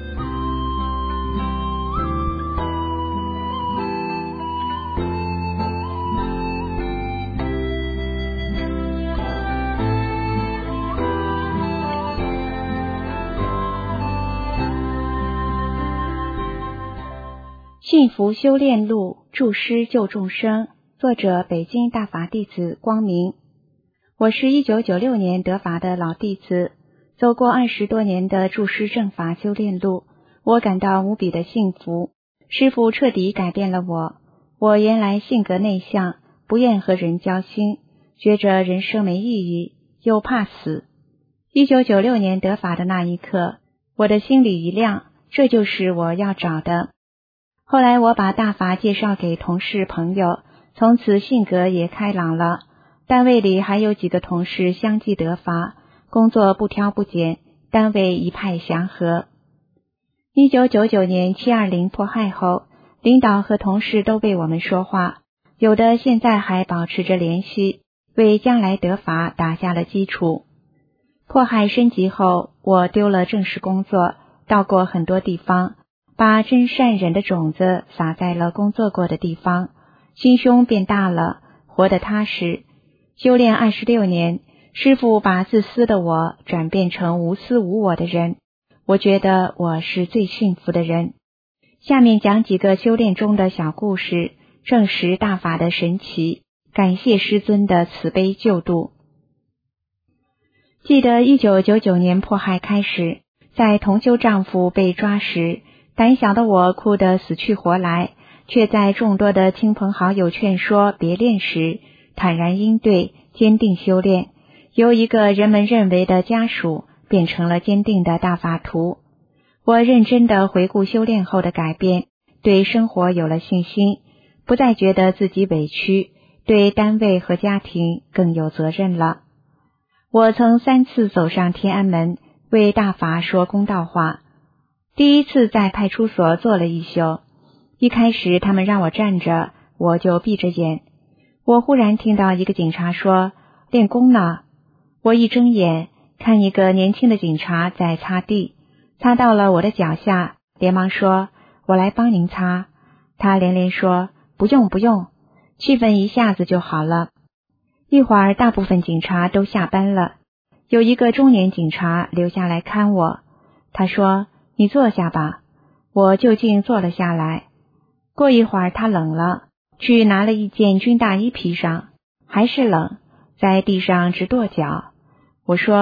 S1: 幸福修炼录，助师救众生，作者北京大法弟子光明。我是一九九六年得法的老弟子，走过二十多年的助师正法修炼路，我感到无比的幸福。师父彻底改变了我，我原来性格内向，不愿和人交心，觉着人生没意义，又怕死。一九九六年得法的那一刻，我的心里一亮，这就是我要找的。后来我把大法介绍给同事朋友，从此性格也开朗了。单位里还有几个同事相继得法，工作不挑不拣，单位一派祥和。一九九九年七二零迫害后，领导和同事都为我们说话，有的现在还保持着联系，为将来得法打下了基础。迫害升级后，我丢了正式工作，到过很多地方，把真善忍的种子撒在了工作过的地方，心胸变大了，活得踏实。修炼二十六年，师父把自私的我转变成无私无我的人，我觉得我是最幸福的人。下面讲几个修炼中的小故事，证实大法的神奇，感谢师尊的慈悲救度。记得一九九九年迫害开始，在同修丈夫被抓时，胆小的我哭得死去活来，却在众多的亲朋好友劝说别练时，坦然应对，坚定修炼，由一个人们认为的家属变成了坚定的大法徒。我认真地回顾修炼后的改变，对生活有了信心，不再觉得自己委屈，对单位和家庭更有责任了。我曾三次走上天安门，为大法说公道话。第一次在派出所坐了一宿，一开始他们让我站着，我就闭着眼。我忽然听到一个警察说，练功呢。我一睁眼，看一个年轻的警察在擦地，擦到了我的脚下，连忙说，我来帮您擦。他连连说，不用不用，气氛一下子就好了。一会儿大部分警察都下班了，有一个中年警察留下来看我，他说，你坐下吧。我就近坐了下来。过一会儿他冷了，去拿了一件军大衣披上，还是冷，在地上直跺脚。我说，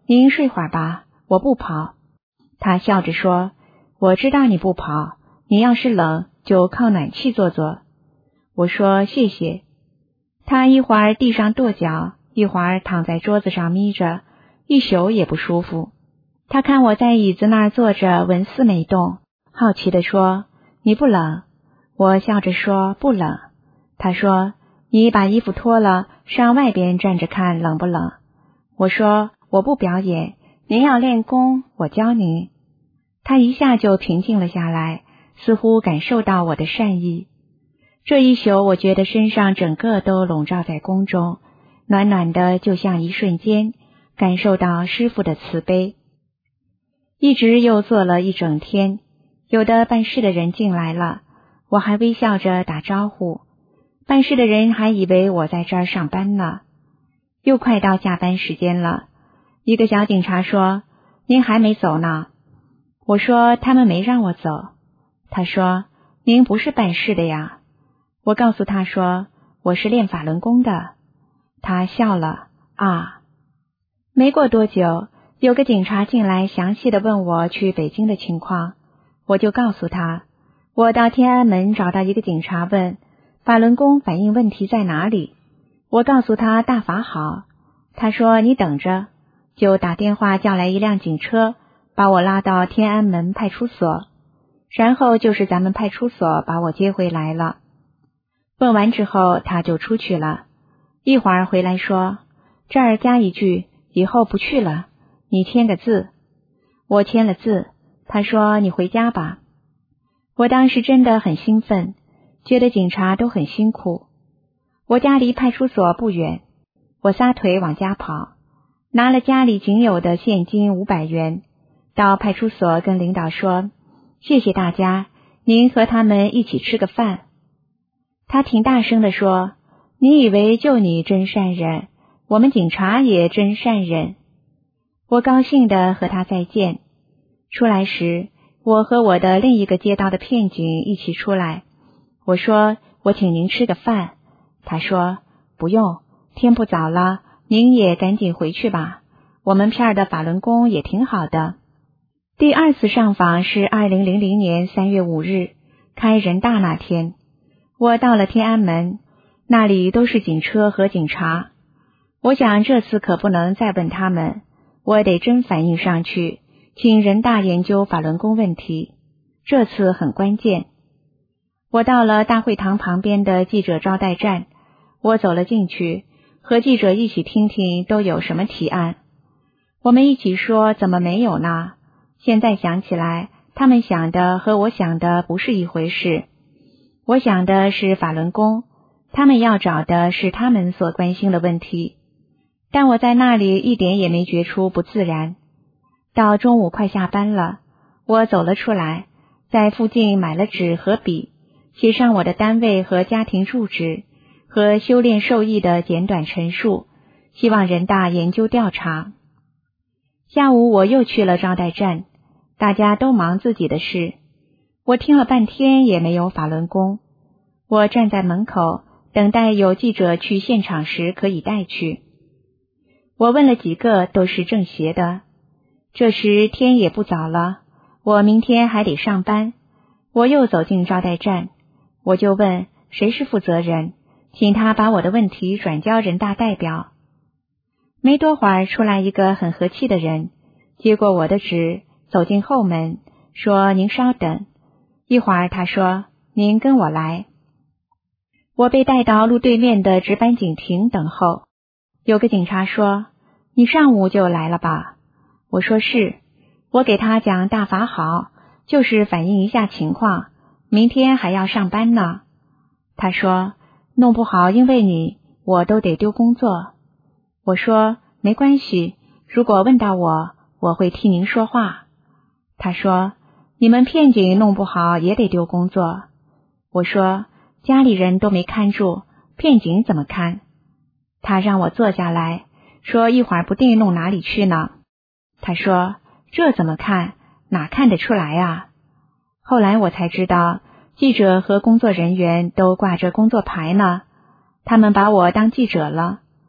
S8: 您睡会儿吧，我不跑。他笑着说，我知道你不跑，你要是冷就靠暖气坐坐。我说谢谢。他一会儿地上跺脚，一会儿躺在桌子上眯着，一宿也不舒服。他看我在椅子那儿坐着纹丝没动，好奇地说，你不冷？我笑着说不冷。他说，你把衣服脱了，上外边站着看冷不冷？我说，我不表演，您要练功，我教您。他一下就平静了下来，似乎感受到我的善意。这一宿我觉得身上整个都笼罩在宫中，暖暖的，就像一瞬间感受到师父的慈悲。一直又坐了一整天，有的办事的人进来了，我还微笑着打招呼，办事的人还以为我在这儿上班呢。又快到下班时间了，一个小警察说，您还没走呢。我说，他们没让我走。他说，您不是办事的呀。我告诉他说，我是练法轮功的。他笑了，啊。没过多久，有个警察进来，详细的问我去北京的情况，我就告诉他，我到天安门找到一个警察，问法轮功反映问题在哪里。我告诉他大法好，他说你等着，就打电话叫来一辆警车，把我拉到天安门派出所，然后就是咱们派出所把我接回来了。问完之后他就出去了，一会儿回来说，这儿加一句，以后不去了，你签个字。我签了字，他说你回家吧。我当时真的很兴奋，觉得警察都很辛苦。我家离派出所不远，我撒腿往家跑，拿了家里仅有的现金五百元，到派出所跟领导说，谢谢大家，您和他们一起吃个饭。他挺大声地说，你以为就你真善人，我们警察也真善人。我高兴地和他再见。出来时，我和我的另一个街道的片警一起出来。我说，我请您吃个饭。他说，不用，天不早了，您也赶紧回去吧，我们片儿的法轮功也挺好的。第二次上访是二零零零年三月五日，开人大那天。我到了天安门，那里都是警车和警察。我想这次可不能再问他们，我得真反映上去，请人大研究法轮功问题，这次很关键。我到了大会堂旁边的记者招待站，我走了进去，和记者一起听听都有什么提案。我们一起说，怎么没有呢？现在想起来，他们想的和我想的不是一回事。我想的是法轮功，他们要找的是他们所关心的问题。但我在那里一点也没觉出不自然。到中午快下班了，我走了出来，在附近买了纸和笔，写上我的单位和家庭住址和修炼受益的简短陈述，希望人大研究调查。下午我又去了招待站，大家都忙自己的事，我听了半天也没有法轮功。我站在门口等待有记者去现场时可以带去。我问了几个，都是正邪的。这时天也不早了，我明天还得上班。我又走进招待站，我就问谁是负责人，请他把我的问题转交人大代表。没多会儿出来一个很和气的人，接过我的纸，走进后门，说您稍等。一会儿他说，您跟我来。我被带到路对面的值班警亭等候。有个警察说，你上午就来了吧？我说是。我给他讲大法好，就是反映一下情况，明天还要上班呢。他说，弄不好因为你，我都得丢工作。我说，没关系，如果问到我，我会替您说话。他说，你们片警弄不好也得丢工作。我说，家里人都没看住，片警怎么看？他让我坐下来，说一会儿不定弄哪里去呢。他说，这怎么看？哪看得出来啊？后来我才知道，记者和工作人员都挂着工作牌呢，他们把我当记者了。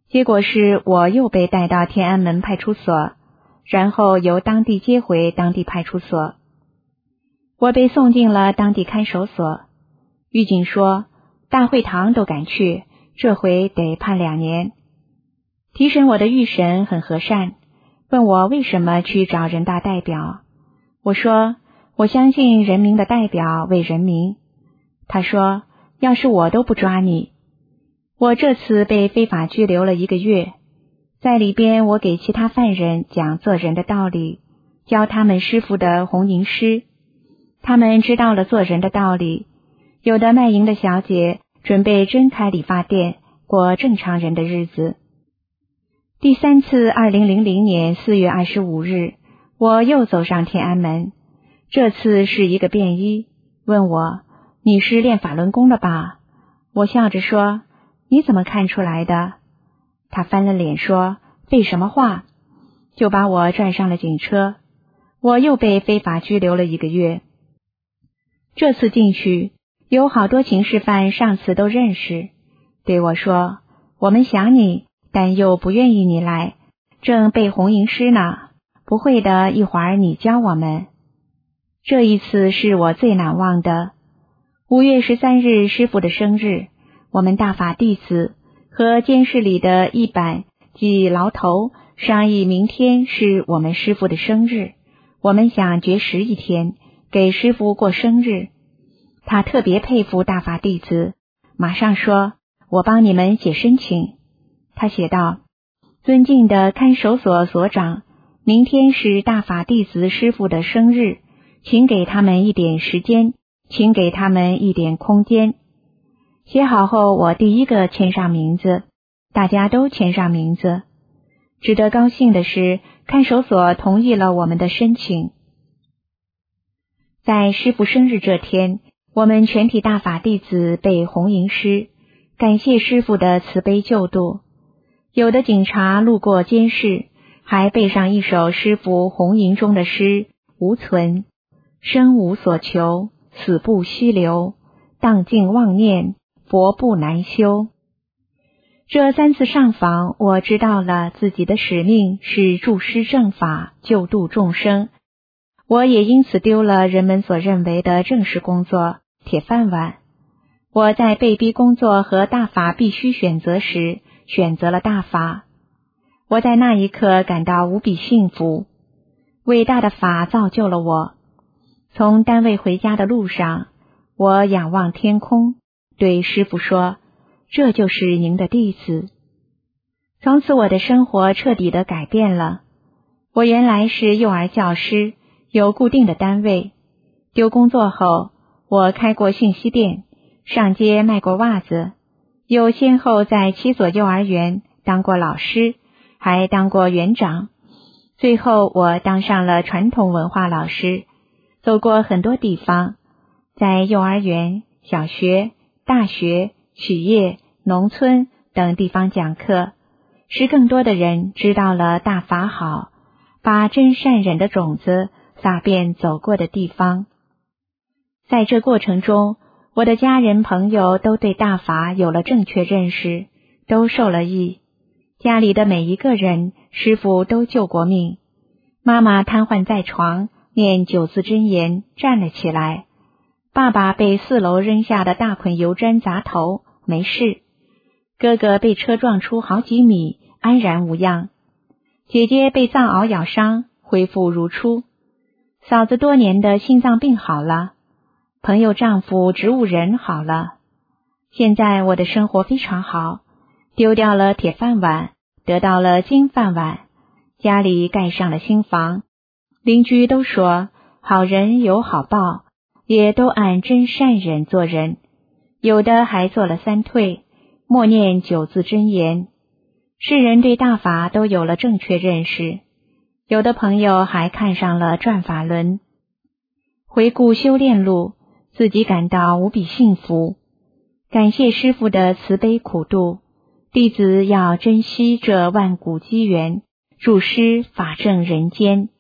S8: 结果是我又被带到天安门派出所，然后由当地接回当地派出所。我被送进了当地看守所。狱警说，大会堂都敢去，这回得判两年。提审我的狱神很和善，问我为什么去找人大代表。我说，我相信人民的代表为人民。他说，要是我都不抓你。我这次被非法拘留了一个月，在里边我给其他犯人讲做人的道理，教他们师父的红银诗。他们知道了做人的道理，有的卖淫的小姐准备真开理发店，过正常人的日子。第三次二零零零年四月二十五日，我又走上天安门，这次是一个便衣，问我，你是练法轮功的吧？我笑着说，你怎么看出来的？他翻了脸说，废什么话，就把我拽上了警车。我又被非法拘留了一个月。这次进去，有好多刑事犯上次都认识，对我说，我们想你，但又不愿意你来，正背红银诗呢，不会的，一会儿你教我们。这一次是我最难忘的。五月十三日师父的生日，我们大法弟子和监视里的一板及牢头商议，明天是我们师父的生日，我们想绝食一天，给师父过生日。他特别佩服大法弟子，马上说，我帮你们写申请。他写道，尊敬的看守所所长，明天是大法弟子师父的生日，请给他们一点时间，请给他们一点空间。写好后，我第一个签上名字，大家都签上名字。值得高兴的是，看守所同意了我们的申请。在师父生日这天，我们全体大法弟子背红银诗，感谢师父的慈悲救度。有的警察路过监视，还背上一首师父红银中的诗，无存，生无所求，死不须留，荡尽妄念，佛不难修。这三次上访，我知道了自己的使命是助师正法，救度众生。我也因此丢了人们所认为的正式工作，铁饭碗。我在被逼工作和大法必须选择时，选择了大法。我在那一刻感到无比幸福。伟大的法造就了我。从单位回家的路上，我仰望天空，对师父说，这就是您的弟子。从此我的生活彻底的改变了。我原来是幼儿教师，有固定的单位。丢工作后，我开过信息店，上街卖过袜子，有先后在七所幼儿园当过老师，还当过园长。最后我当上了传统文化老师，走过很多地方，在幼儿园、小学、大学、企业、农村等地方讲课，使更多的人知道了大法好，把真善忍的种子撒遍走过的地方。在这过程中，我的家人朋友都对大法有了正确认识，都受了益。家里的每一个人，师父都救过命。妈妈瘫痪在床，念九字真言站了起来。爸爸被四楼扔下的大捆油毡砸头，没事。哥哥被车撞出好几米，安然无恙。姐姐被藏獒咬伤，恢复如初。嫂子多年的心脏病好了。朋友丈夫植物人好了。现在我的生活非常好，丢掉了铁饭碗，得到了金饭碗，家里盖上了新房，邻居都说好人有好报，也都按真善忍做人，有的还做了三退，默念九字真言。世人对大法都有了正确认识，有的朋友还看上了转法轮。回顾修炼路，自己感到无比幸福，感谢师父的慈悲苦度，弟子要珍惜这万古机缘，助师法正人间。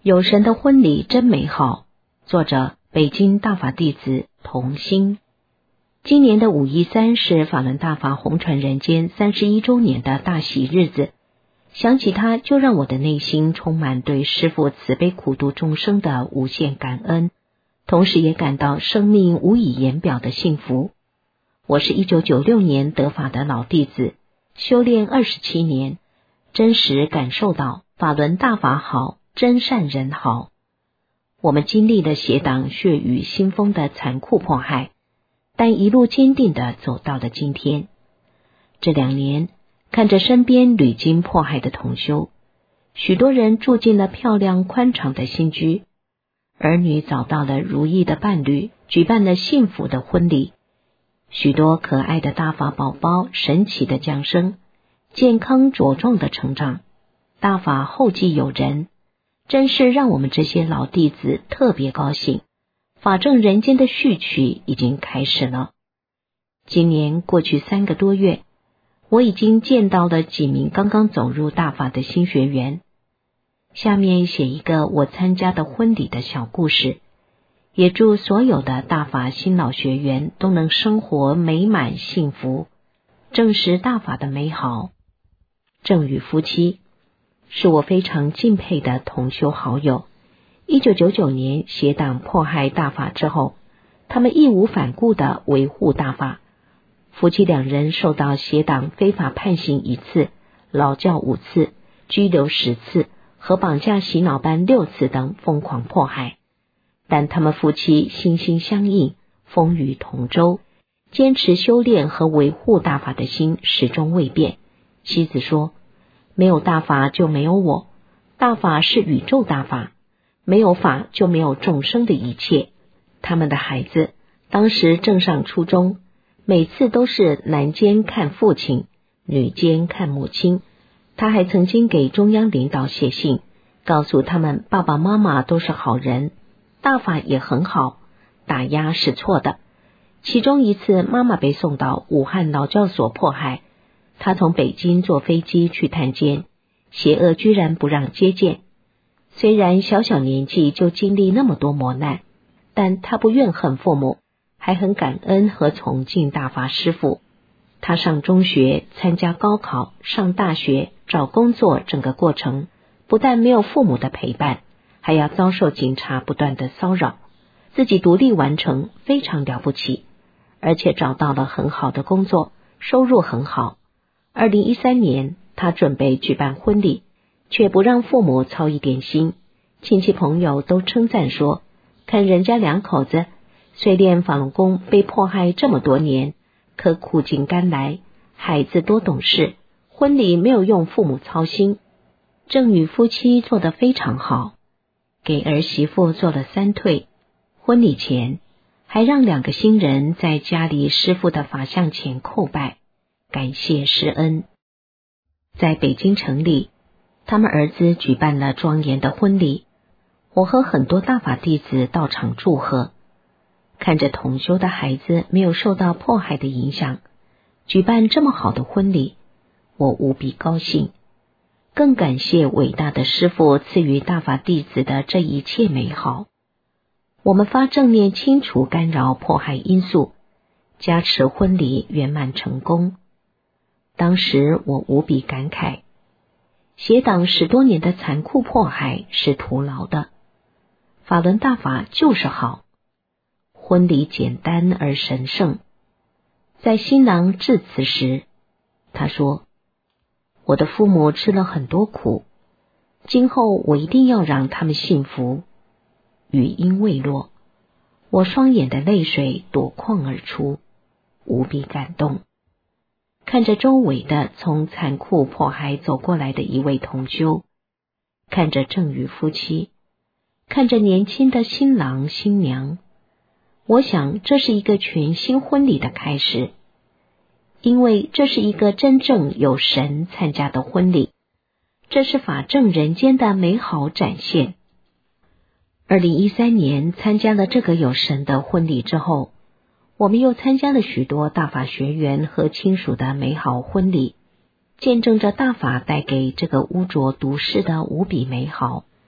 S9: 有神的婚礼真美好。作者：北京大法弟子童心。今年的五一三是法轮大法红传人间三十一周年的大喜日子，想起它就让我的内心充满对师父慈悲苦度众生的无限感恩，同时也感到生命无以言表的幸福。我是一九九六年得法的老弟子，修炼二十七年，真实感受到法轮大法好，真善人好。我们经历了邪党血雨腥风的残酷迫害，但一路坚定地走到了今天。这两年，看着身边屡经迫害的同修，许多人住进了漂亮宽敞的新居，儿女找到了如意的伴侣，举办了幸福的婚礼，许多可爱的大法宝宝神奇的降生，健康茁壮的成长，大法后继有人，真是让我们这些老弟子特别高兴。法正人间的序曲已经开始了。今年过去三个多月，我已经见到了几名刚刚走入大法的新学员。下面写一个我参加的婚礼的小故事，也祝所有的大法新老学员都能生活美满幸福，证实大法的美好。正宇夫妻是我非常敬佩的同修好友。一九九九年邪党迫害大法之后，他们义无反顾地维护大法。夫妻两人受到邪党非法判刑一次、劳教五次、拘留十次和绑架洗脑班六次等疯狂迫害，但他们夫妻心心相印，风雨同舟，坚持修炼和维护大法的心始终未变。妻子说，没有大法就没有我，大法是宇宙大法，没有法就没有众生的一切。他们的孩子当时正上初中，每次都是男监看父亲，女监看母亲。他还曾经给中央领导写信，告诉他们爸爸妈妈都是好人，大法也很好，打压是错的。其中一次，妈妈被送到武汉劳教所迫害，他从北京坐飞机去探监，邪恶居然不让接见。虽然小小年纪就经历那么多磨难，但他不怨恨父母，还很感恩和崇敬大法师父。他上中学、参加高考、上大学、找工作，整个过程不但没有父母的陪伴，还要遭受警察不断的骚扰，自己独立完成，非常了不起，而且找到了很好的工作，收入很好。二零一三年，他准备举办婚礼，却不让父母操一点心，亲戚朋友都称赞说，看人家两口子虽练法轮功被迫害这么多年，可苦尽甘来，孩子多懂事，婚礼没有用父母操心。正宇夫妻做得非常好，给儿媳妇做了三退，婚礼前还让两个新人在家里师父的法像前叩拜，感谢师恩。在北京城里，他们儿子举办了庄严的婚礼，我和很多大法弟子到场祝贺。看着同修的孩子没有受到迫害的影响，举办这么好的婚礼，我无比高兴，更感谢伟大的师父赐予大法弟子的这一切美好。我们发正念清除干扰迫害因素，加持婚礼圆满成功。当时我无比感慨，邪党十多年的残酷迫害是徒劳的，法轮大法就是好。婚礼简单而神圣。在新郎致辞时，他说，我的父母吃了很多苦，今后我一定要让他们幸福。语音未落，我双眼的泪水夺眶而出，无比感动。看着周围的从残酷迫害走过来的一位同修，看着正宇夫妻，看着年轻的新郎新娘，我想这是一个全新婚礼的开始，因为这是一个真正有神参加的婚礼，这是法正人间的美好展现。二零一三年参加了这个有神的婚礼之后，我们又参加了许多大法学员和亲属的美好婚礼，见证着大法带给这个污浊毒世的无比美好。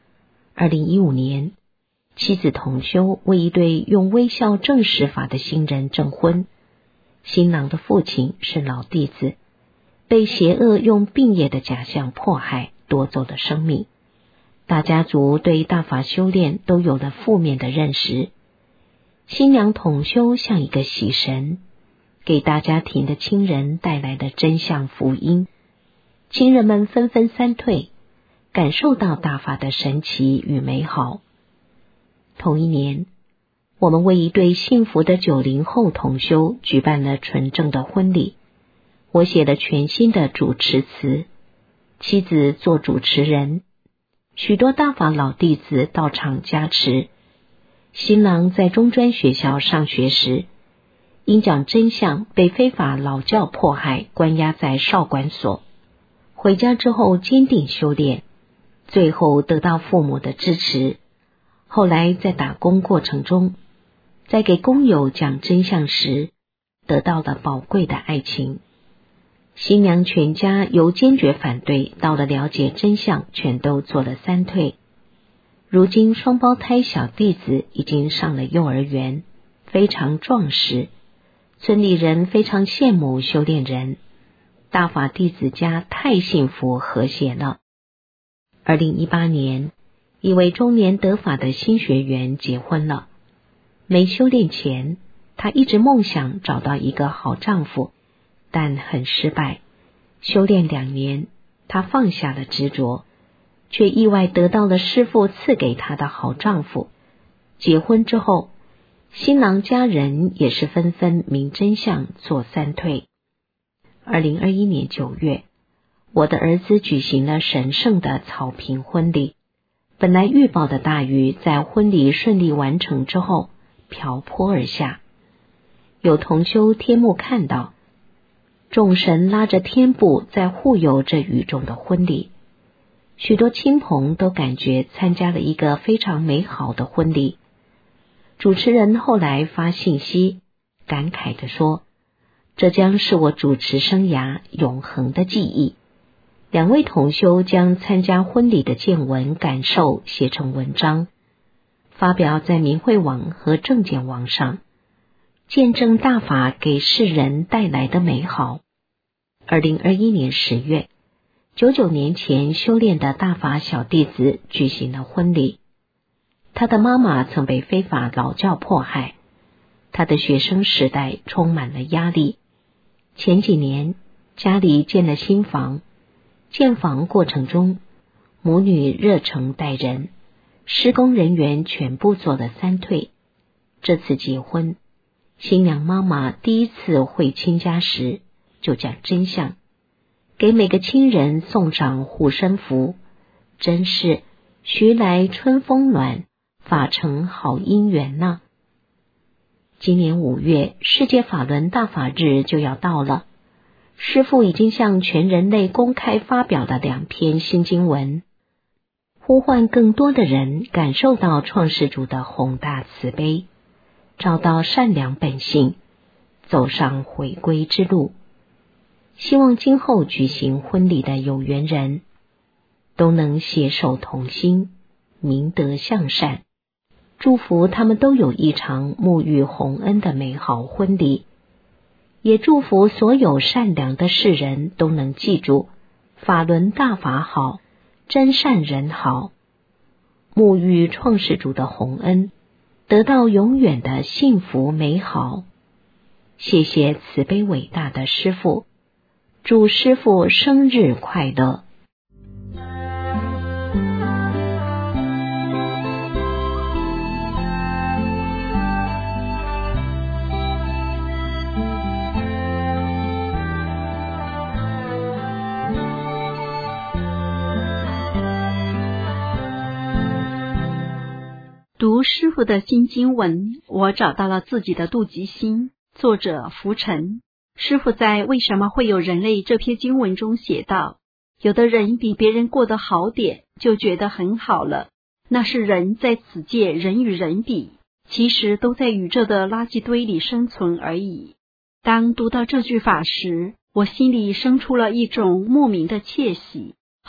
S9: 二零一五年，妻子同修为一对用微笑证实法的新人证婚，新郎的父亲是老弟子，被邪恶用病业的假象迫害，夺走了生命。大家族对大法修炼都有了负面的认识。新娘同修像一个喜神，给大家庭的亲人带来了真相福音，亲人们纷纷三退，感受到大法的神奇与美好。同一年，我们为一对幸福的九零后同修举办了纯正的婚礼。我写了全新的主持词，妻子做主持人，许多大法老弟子到场加持。新郎在中专学校上学时，因讲真相被非法老教迫害，关押在少管所。回家之后坚定修炼，最后得到父母的支持。后来在打工过程中，在给工友讲真相时，得到了宝贵的爱情。新娘全家由坚决反对到了了解真相，全都做了三退。如今双胞胎小弟子已经上了幼儿园，非常壮实，村里人非常羡慕修炼人，大法弟子家太幸福和谐了。二零一八年，一位中年得法的新学员结婚了。没修炼前，他一直梦想找到一个好丈夫，但很失败。修炼两年，他放下了执着，却意外得到了师父赐给他的好丈夫。结婚之后，新郎家人也是纷纷明真相做三退。二零二一年九月，我的儿子举行了神圣的草坪婚礼。本来预报的大雨在婚礼顺利完成之后瓢泼而下。有同修天幕看到，众神拉着天布在护佑这雨中的婚礼。许多亲朋都感觉参加了一个非常美好的婚礼。主持人后来发信息，感慨地说，这将是我主持生涯永恒的记忆。两位同修将参加婚礼的见闻感受写成文章，发表在明慧网和正见网上，见证大法给世人带来的美好。二零二一年十月，九九年前修炼的大法小弟子举行了婚礼。他的妈妈曾被非法老教迫害，他的学生时代充满了压力。前几年家里建了新房，建房过程中母女热诚待人，施工人员全部做了三退。这次结婚，新娘妈妈第一次会亲家时就讲真相，给每个亲人送上护身符，真是徐来春风暖，法成好姻缘呐、啊。今年五月，世界法轮大法日就要到了，师父已经向全人类公开发表了两篇新经文，呼唤更多的人感受到创世主的宏大慈悲，找到善良本性，走上回归之路。希望今后举行婚礼的有缘人都能携手同心，明德向善，祝福他们都有一场沐浴洪恩的美好婚礼，也祝福所有善良的世人都能记住法轮大法好，真善人好，沐浴创世主的洪恩，得到永远的幸福美好。谢谢慈悲伟大的师父，祝师父生日快乐。
S5: 读师父的新经文，我找到了自己的妒忌心。作者浮尘。师父在《为什么会有人类》这篇经文中写道，有的人比别人过得好点，就觉得很好了，那是人在此界人与人比，其实都在宇宙的垃圾堆里生存而已。当读到这句法时，我心里生出了一种莫名的窃喜，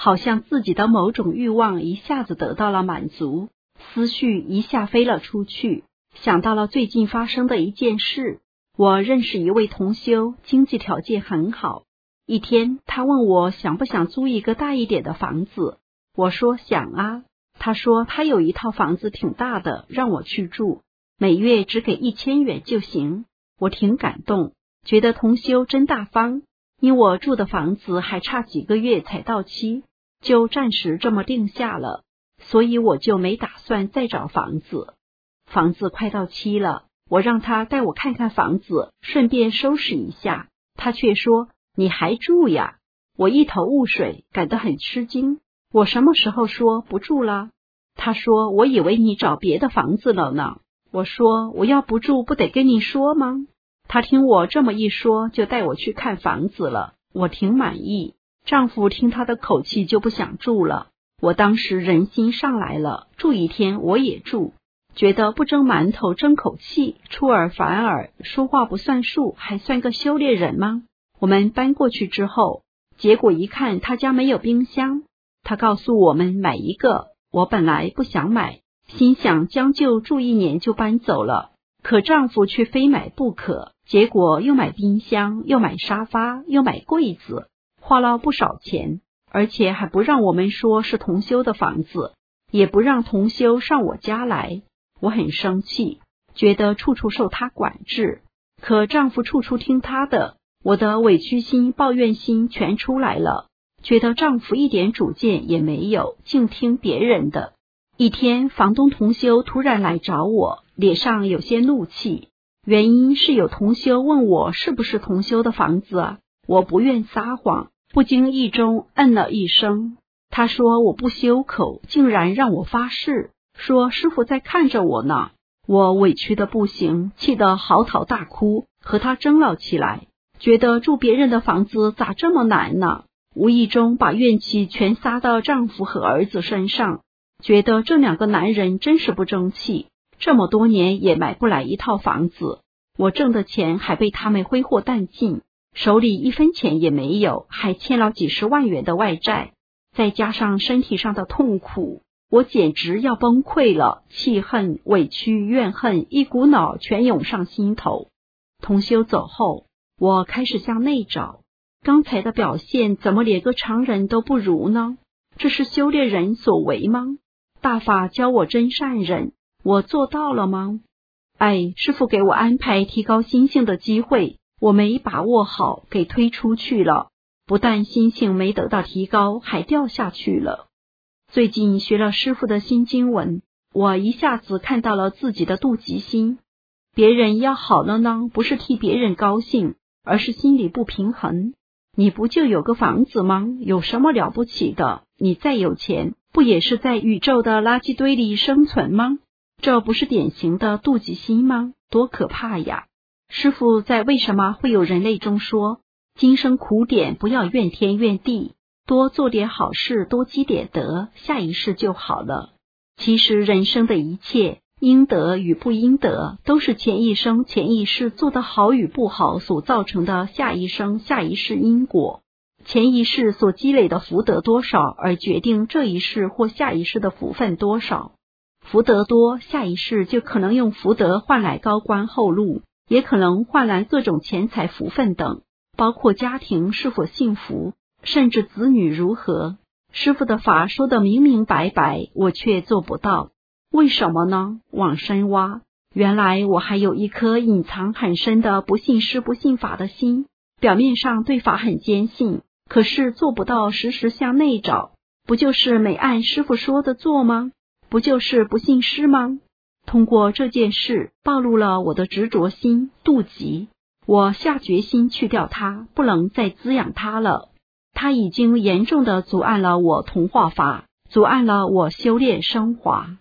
S5: 好像自己的某种欲望一下子得到了满足，思绪一下飞了出去，想到了最近发生的一件事。我认识一位同修，经济条件很好。一天，他问我想不想租一个大一点的房子，我说想啊。他说他有一套房子挺大的，让我去住，每月只给一千元就行。我挺感动，觉得同修真大方，因我住的房子还差几个月才到期，就暂时这么定下了，所以我就没打算再找房子。房子快到期了，我让他带我看看房子，顺便收拾一下，他却说你还住呀？我一头雾水，感得很吃惊。我什么时候说不住了？他说我以为你找别的房子了呢。我说我要不住不得跟你说吗？他听我这么一说，就带我去看房子了。我挺满意，丈夫听他的口气就不想住了。我当时人心上来了，住一天我也住，觉得不蒸馒头争口气，出尔反尔，说话不算数，还算个修炼人吗？我们搬过去之后，结果一看他家没有冰箱，他告诉我们买一个。我本来不想买，心想将就住一年就搬走了，可丈夫却非买不可，结果又买冰箱，又买沙发，又买柜子，花了不少钱，而且还不让我们说是同修的房子，也不让同修上我家来。我很生气，觉得处处受他管制，可丈夫处处听他的，我的委屈心、抱怨心全出来了，觉得丈夫一点主见也没有，净听别人的。一天，房东同修突然来找我，脸上有些怒气，原因是有同修问我是不是同修的房子啊，我不愿撒谎，不经意中嗯了一声。他说我不修口，竟然让我发誓，说师父在看着我呢。我委屈的不行，气得嚎啕大哭，和他争了起来，觉得住别人的房子咋这么难呢？无意中把怨气全撒到丈夫和儿子身上，觉得这两个男人真是不争气，这么多年也买不来一套房子，我挣的钱还被他们挥霍殆尽，手里一分钱也没有，还欠了几十万元的外债，再加上身体上的痛苦，我简直要崩溃了，气恨、委屈、怨恨一股脑全涌上心头。同修走后，我开始向内找，刚才的表现怎么连个常人都不如呢？这是修炼人所为吗？大法教我真善忍，我做到了吗？哎，师父给我安排提高心性的机会，我没把握好，给推出去了，不但心性没得到提高，还掉下去了。最近学了师父的新经文，我一下子看到了自己的妒忌心。别人要好了呢，不是替别人高兴，而是心里不平衡。你不就有个房子吗？有什么了不起的？你再有钱，不也是在宇宙的垃圾堆里生存吗？这不是典型的妒忌心吗？多可怕呀！师父在为什么会有人类中说，今生苦点不要怨天怨地，多做点好事，多积点德，下一世就好了。其实人生的一切，应得与不应得，都是前一生前一世做得好与不好所造成的下一生下一世因果。前一世所积累的福德多少，而决定这一世或下一世的福分多少。福德多，下一世就可能用福德换来高官厚禄，也可能换来各种钱财福分等，包括家庭是否幸福，甚至子女如何。师父的法说得明明白白，我却做不到。为什么呢？往深挖，原来我还有一颗隐藏很深的不信师不信法的心，表面上对法很坚信，可是做不到时时向内找，不就是没按师父说的做吗？不就是不信师吗？通过这件事暴露了我的执着心、妒忌，我下决心去掉它，不能再滋养它了。它已经严重的阻碍了我同化法，阻碍了我修炼升华。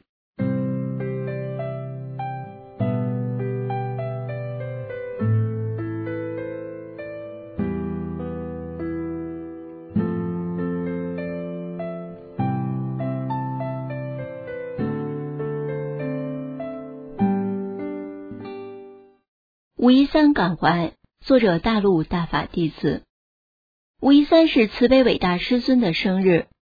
S9: 五一三感怀，作者大陆大法弟子。五一三是慈悲伟大师尊的生日，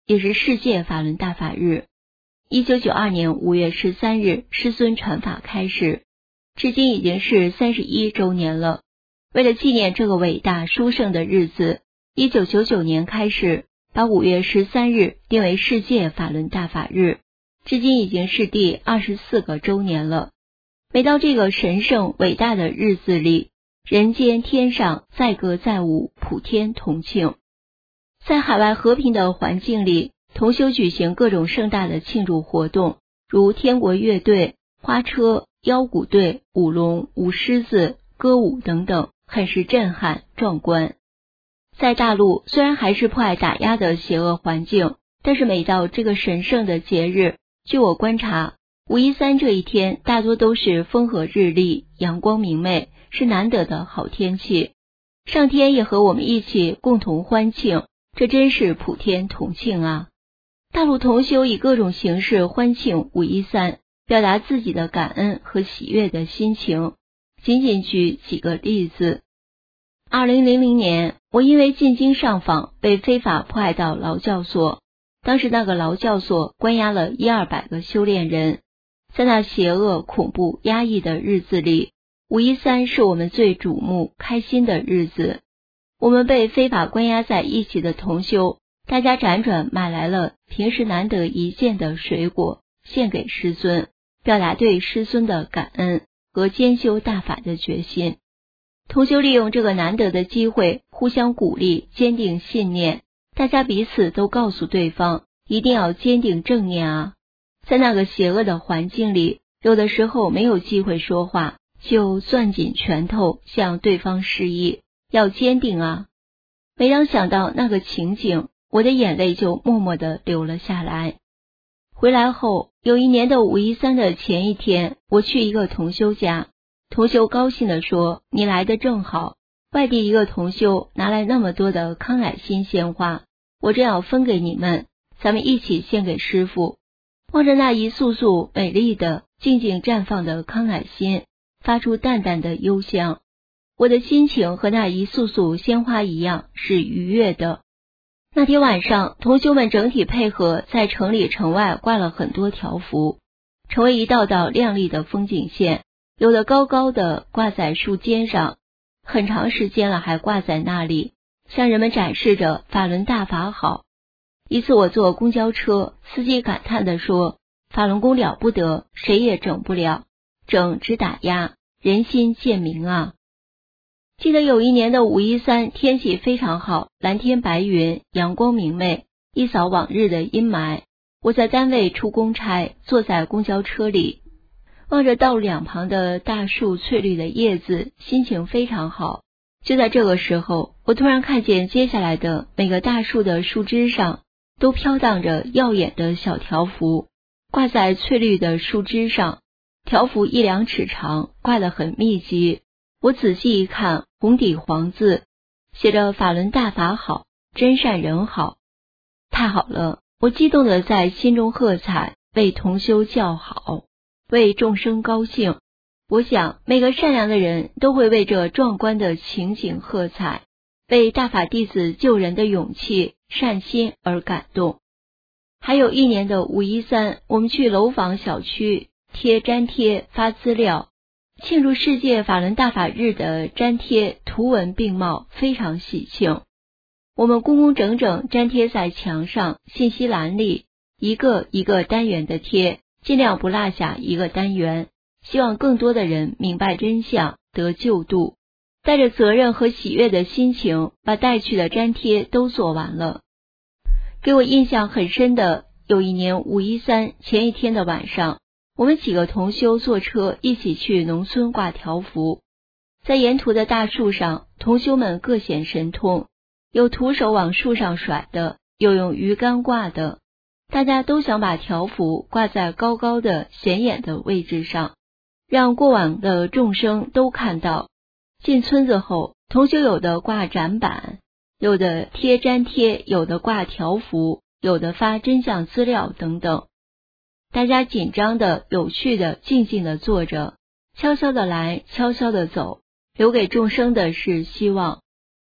S10: 也是世界法轮大法日。一九九二年五月十三日师孙传法开始，至今已经是三十一周年了。为了纪念这个伟大殊胜的日子，一九九九年开始把五月十三日定为世界法轮大法日，至今已经是第二十四个周年了。每到这个神圣伟大的日子里，人间天上载歌载舞，普天同庆。在海外和平的环境里，同修举行各种盛大的庆祝活动，如天国乐队、花车、腰鼓队、舞龙、舞狮子、歌舞等等，很是震撼壮观。在大陆，虽然还是迫害打压的邪恶环境，但是每到这个神圣的节日，据我观察，五一三这一天大多都是风和日丽，阳光明媚，是难得的好天气。上天也和我们一起共同欢庆，这真是普天同庆啊！大陆同修以各种形式欢庆五一三，表达自己的感恩和喜悦的心情。仅仅举几个例子。二零零零年，我因为进京上访被非法迫害到劳教所，当时那个劳教所关押了一二百个修炼人。在那邪恶、恐怖、压抑的日子里，五一三是我们最瞩目、开心的日子。我们被非法关押在一起的同修，大家辗转买来了平时难得一见的水果，献给师尊，表达对师尊的感恩和兼修大法的决心。同修利用这个难得的机会，互相鼓励，坚定信念。大家彼此都告诉对方，一定要坚定正念啊！在那个邪恶的环境里，有的时候没有机会说话，就攥紧拳头向对方示意，要坚定啊！每当想到那个情景，我的眼泪就默默地流了下来。回来后，有一年的五一三的前一天，我去一个同修家，同修高兴地说：“你来的正好，外地一个同修拿来那么多的康乃馨鲜花，我正要分给你们，咱们一起献给师父。”望着那一束束美丽的、静静绽放的康乃馨，发出淡淡的幽香，我的心情和那一束束鲜花一样是愉悦的。那天晚上，同修们整体配合，在城里城外挂了很多条幅，成为一道道亮丽的风景线，有的高高的挂在树尖上，很长时间了还挂在那里，向人们展示着法轮大法好。一次我坐公交车，司机感叹地说：“法轮功了不得，谁也整不了，整只打压，人心渐明啊！”记得有一年的五一三，天气非常好，蓝天白云，阳光明媚，一扫往日的阴霾。我在单位出公差，坐在公交车里，望着道路两旁的大树翠绿的叶子，心情非常好。就在这个时候，我突然看见接下来的每个大树的树枝上都飘荡着耀眼的小条幅，挂在翠绿的树枝上，条幅一两尺长，挂得很密集。我仔细一看，红底黄字，写着法轮大法好，真善人好。太好了，我激动地在心中喝彩，为同修叫好，为众生高兴。我想每个善良的人都会为这壮观的情景喝彩，为大法弟子救人的勇气、善心而感动。还有一年的五一三，我们去楼房小区贴粘贴发资料，庆祝世界法轮大法日的粘贴图文并茂，非常喜庆。我们工工整整粘贴在墙上、信息栏里，一个一个单元的贴，尽量不落下一个单元，希望更多的人明白真相，得救度。带着责任和喜悦的心情，把带去的粘贴都做完了。给我印象很深的，有一年五一三前一天的晚上，我们几个同修坐车一起去农村挂条幅，在沿途的大树上，同修们各显神通，有徒手往树上甩的，有用鱼竿挂的，大家都想把条幅挂在高高的显眼的位置上，让过往的众生都看到。进村子后，同修有的挂展板，有的贴粘贴，有的挂条幅，有的发真相资料等等。大家紧张的、有趣的、静静的坐着，悄悄的来，悄悄的走，留给众生的是希望。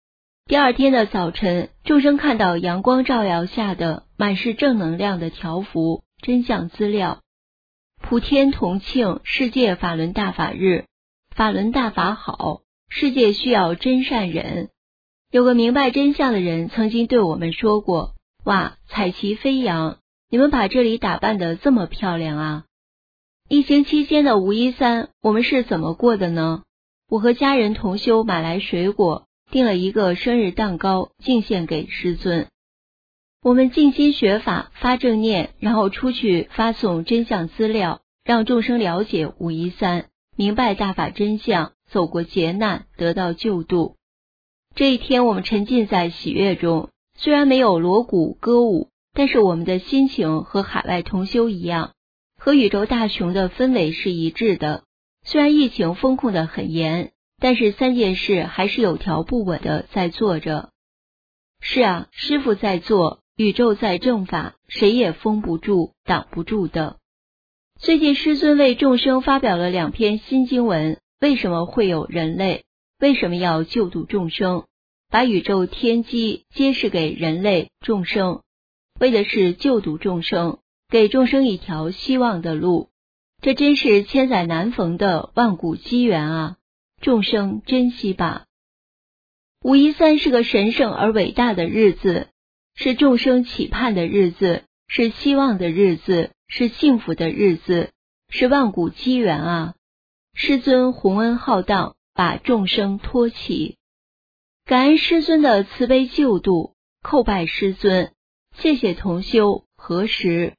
S10: 第二天的早晨，众生看到阳光照耀下的满是正能量的条幅真相资料。普天同庆世界法轮大法日，法轮大法好，世界需要真善人。有个明白真相的人曾经对我们说过，哇，彩旗飞扬，你们把这里打扮得这么漂亮啊。疫情期间的五一三，我们是怎么过的呢？我和家人同修买来水果，订了一个生日蛋糕敬献给师尊。我们静心学法，发正念，然后出去发送真相资料，让众生了解五一三，明白大法真相，走过劫难，得到救度。这一天我们沉浸在喜悦中，虽然没有锣鼓歌舞，但是我们的心情和海外同修一样，和宇宙大雄的氛围是一致的。虽然疫情封控得很严，但是三件事还是有条不紊的在做着。是啊，师父在做，宇宙在正法，谁也封不住，挡不住的。最近师尊为众生发表了两篇新经文，为什么会有人类？为什么要救度众生？把宇宙天机揭示给人类众生，为的是救度众生，给众生一条希望的路。这真是千载难逢的万古机缘啊！众生珍惜吧。五一三是个神圣而伟大的日子，是众生期盼的日子，是希望的日子，是幸福的日子，是万古机缘啊！师尊宏恩浩荡，把众生托起。感恩师尊的慈悲救度，叩拜师尊，谢谢同修何时。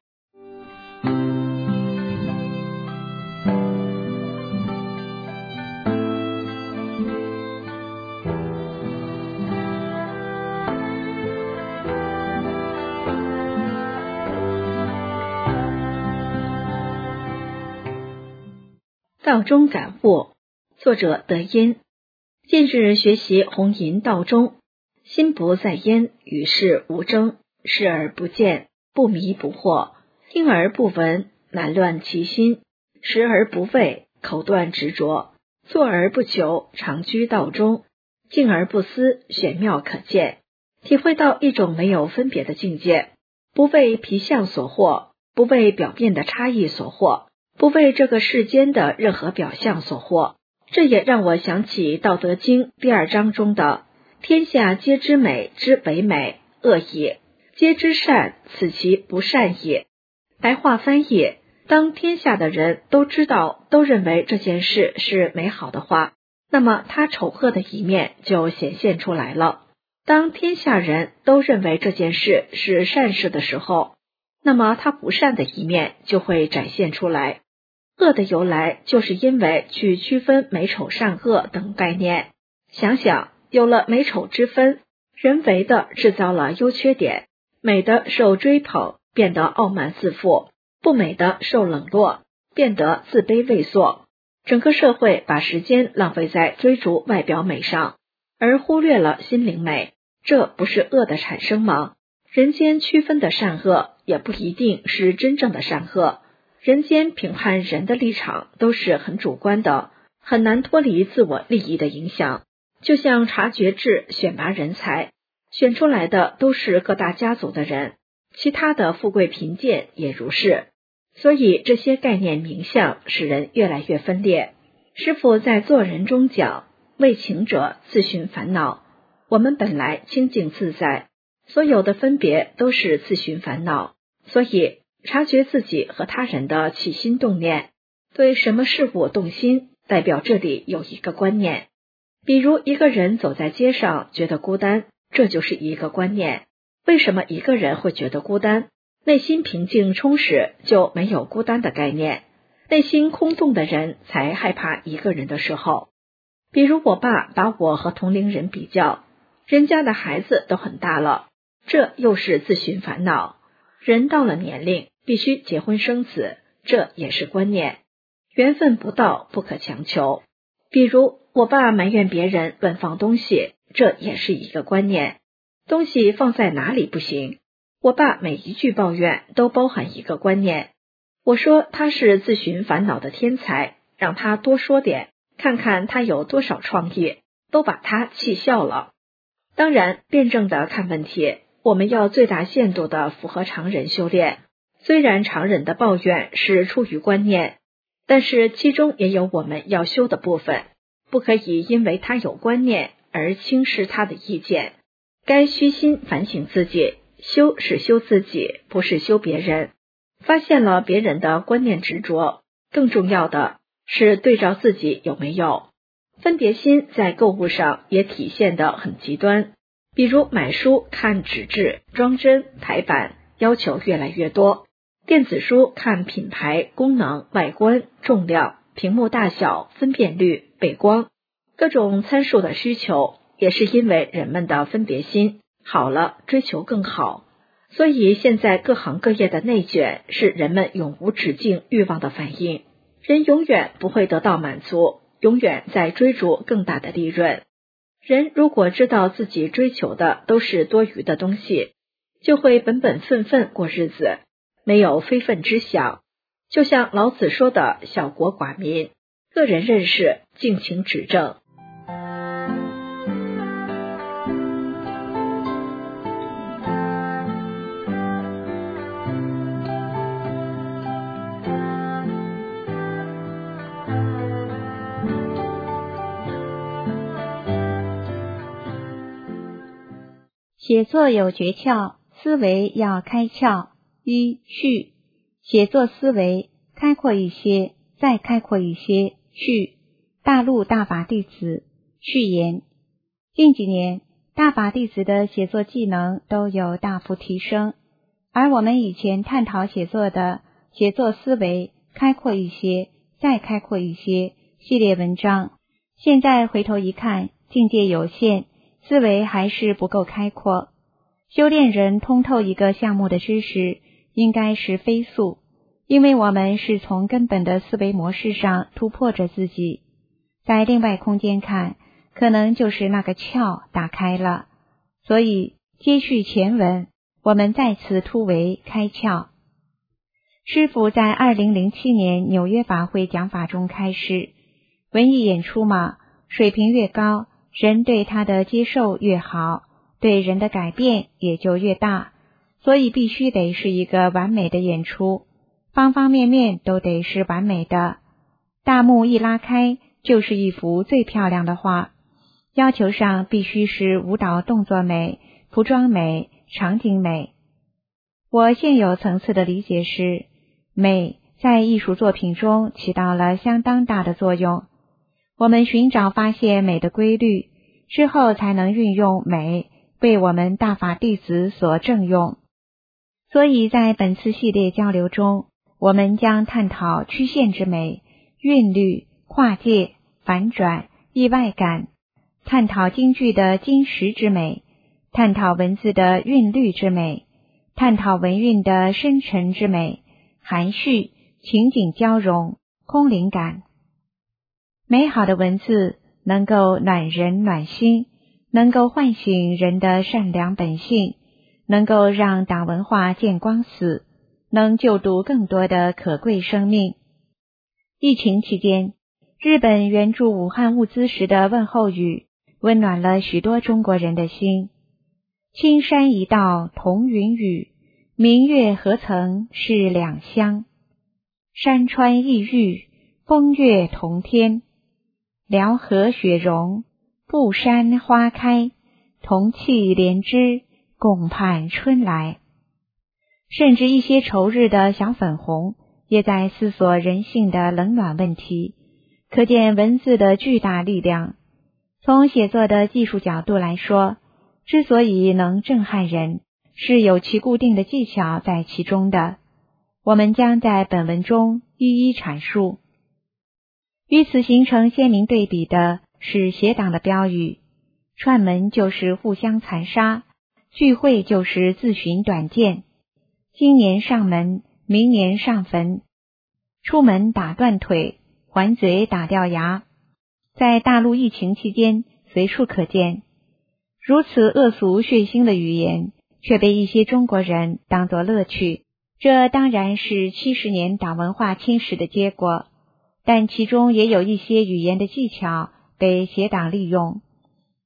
S8: 道中感悟，作者德音。近日学习弘淫道中，心不在焉，与世无争，视而不见，不迷不惑，听而不闻，难乱其心，食而不畏，口断执着，坐而不求，常居道中，静而不思，玄妙可见，体会到一种没有分别的境界，不为皮相所惑，不为表面的差异所惑，不为这个世间的任何表象所惑。这也让我想起《道德经》第二章中的天下皆知美之为美，恶也；皆知善，此其不善也。白话翻译，当天下的人都知道，都认为这件事是美好的话，那么它丑恶的一面就显现出来了。当天下人都认为这件事是善事的时候，那么它不善的一面就会展现出来。恶的由来就是因为去区分美丑善恶等概念。想想，有了美丑之分，人为的制造了优缺点，美的受追捧，变得傲慢自负；不美的受冷落，变得自卑畏缩。整个社会把时间浪费在追逐外表美上，而忽略了心灵美，这不是恶的产生吗？人间区分的善恶也不一定是真正的善恶。人间评判人的立场都是很主观的，很难脱离自我利益的影响。就像察觉制选拔人才，选出来的都是各大家族的人，其他的富贵贫贱也如是。所以这些概念名相使人越来越分裂。师父在做人中讲，为情者自寻烦恼。我们本来清净自在，所有的分别都是自寻烦恼。所以察觉自己和他人的起心动念，对什么事物动心，代表这里有一个观念。比如一个人走在街上觉得孤单，这就是一个观念。为什么一个人会觉得孤单？内心平静充实，就没有孤单的概念。内心空洞的人才害怕一个人的时候。比如我爸把我和同龄人比较，人家的孩子都很大了，这又是自寻烦恼。人到了年龄必须结婚生子，这也是观念。缘分不到不可强求。比如我爸埋怨别人乱放东西，这也是一个观念。东西放在哪里不行？我爸每一句抱怨都包含一个观念。我说他是自寻烦恼的天才，让他多说点，看看他有多少创意，都把他气笑了。
S11: 当然，辩证的看问题，我们要最大限度的符合常人修炼。虽然常人的抱怨是出于观念，但是其中也有我们要修的部分，不可以因为他有观念而轻视他的意见。该虚心反省自己，修是修自己，不是修别人。发现了别人的观念执着，更重要的是对照自己有没有。分别心在购物上也体现得很极端，比如买书看纸质、装帧、排版，要求越来越多；电子书看品牌、功能、外观、重量、屏幕大小、分辨率、背光，各种参数的需求，也是因为人们的分别心好了，追求更好。所以现在各行各业的内卷是人们永无止境欲望的反应，人永远不会得到满足，永远在追逐更大的利润。人如果知道自己追求的都是多余的东西，就会本本分分过日子，没有非分之想。就像老子说的小国寡民，个人认识尽情指正。
S8: 写作有诀窍，思维要开窍。一、序。写作思维开阔一些，再开阔一些。序。大陆大法弟子序言。近几年，大法弟子的写作技能都有大幅提升，而我们以前探讨写作的写作思维开阔一些，再开阔一些系列文章，现在回头一看，境界有限，思维还是不够开阔。修炼人通透一个项目的知识应该是飞速，因为我们是从根本的思维模式上突破着自己，在另外空间看，可能就是那个窍打开了。所以接续前文，我们再次突围开窍。师父在二零零七年纽约法会讲法中开示，文艺演出嘛，水平越高，人对他的接受越好，对人的改变也就越大，所以必须得是一个完美的演出，方方面面都得是完美的。大幕一拉开，就是一幅最漂亮的画，要求上必须是舞蹈动作美、服装美、场景美。我现有层次的理解是，美在艺术作品中起到了相当大的作用。我们寻找发现美的规律之后，才能运用美为我们大法弟子所正用。所以在本次系列交流中，我们将探讨曲线之美、韵律、跨界、反转、意外感，探讨京剧的金石之美，探讨文字的韵律之美，探讨文韵的深沉之美，含蓄、情景交融、空灵感。美好的文字能够暖人暖心，能够唤醒人的善良本性，能够让党文化见光死，能救度更多的可贵生命。疫情期间，日本援助武汉物资时的问候语温暖了许多中国人的心。青山一道同云雨，明月何曾是两乡。山川异域，风月同天。辽河雪融，布山花开，同气连枝，共盼春来。甚至一些仇日的小粉红也在思索人性的冷暖问题，可见文字的巨大力量。从写作的技术角度来说，之所以能震撼人，是有其固定的技巧在其中的。我们将在本文中一一阐述。与此形成鲜明对比的是邪党的标语，串门就是互相残杀，聚会就是自寻短见，今年上门，明年上坟，出门打断腿，还嘴打掉牙，在大陆疫情期间随处可见。如此恶俗血腥的语言，却被一些中国人当作乐趣，这当然是七十年党文化侵蚀的结果，但其中也有一些语言的技巧被邪党利用。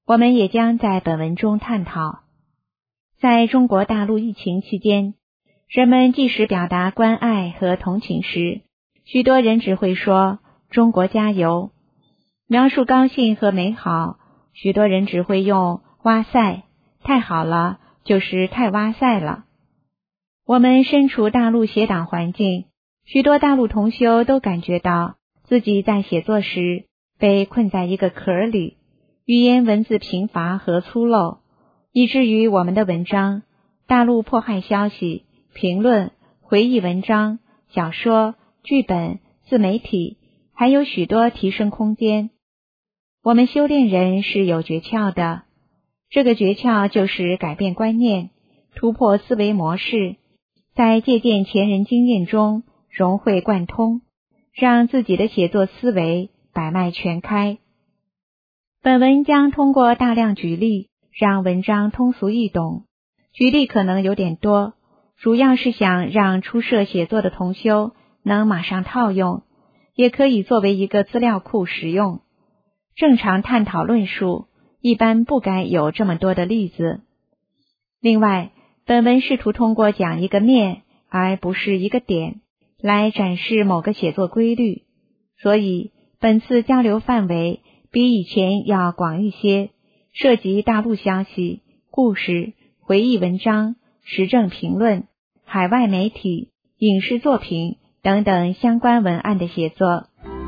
S8: 我们也将在本文中探讨，在中国大陆疫情期间，人们即使表达关爱和同情时，许多人只会说中国加油；描述高兴和美好，许多人只会用哇塞，太好了，就是太哇塞了。我们身处大陆写党环境，许多大陆同修都感觉到自己在写作时被困在一个壳里，语言文字贫乏和粗陋，以至于我们的文章、大陆迫害消息、评论、回忆文章、小说、剧本、自媒体，还有许多提升空间。我们修炼人是有诀窍的，这个诀窍就是改变观念，突破思维模式，在借鉴前人经验中融会贯通，让自己的写作思维百脉全开。本文将通过大量举例，让文章通俗易懂。举例可能有点多，主要是想让初涉写作的同修能马上套用，也可以作为一个资料库使用。正常探讨论述一般不该有这么多的例子。另外，本文试图通过讲一个面，而不是一个点，来展示某个写作规律，所以本次交流范围比以前要广一些，涉及大陆消息、故事、回忆文章、时政评论、海外媒体、影视作品等等相关文案的写作。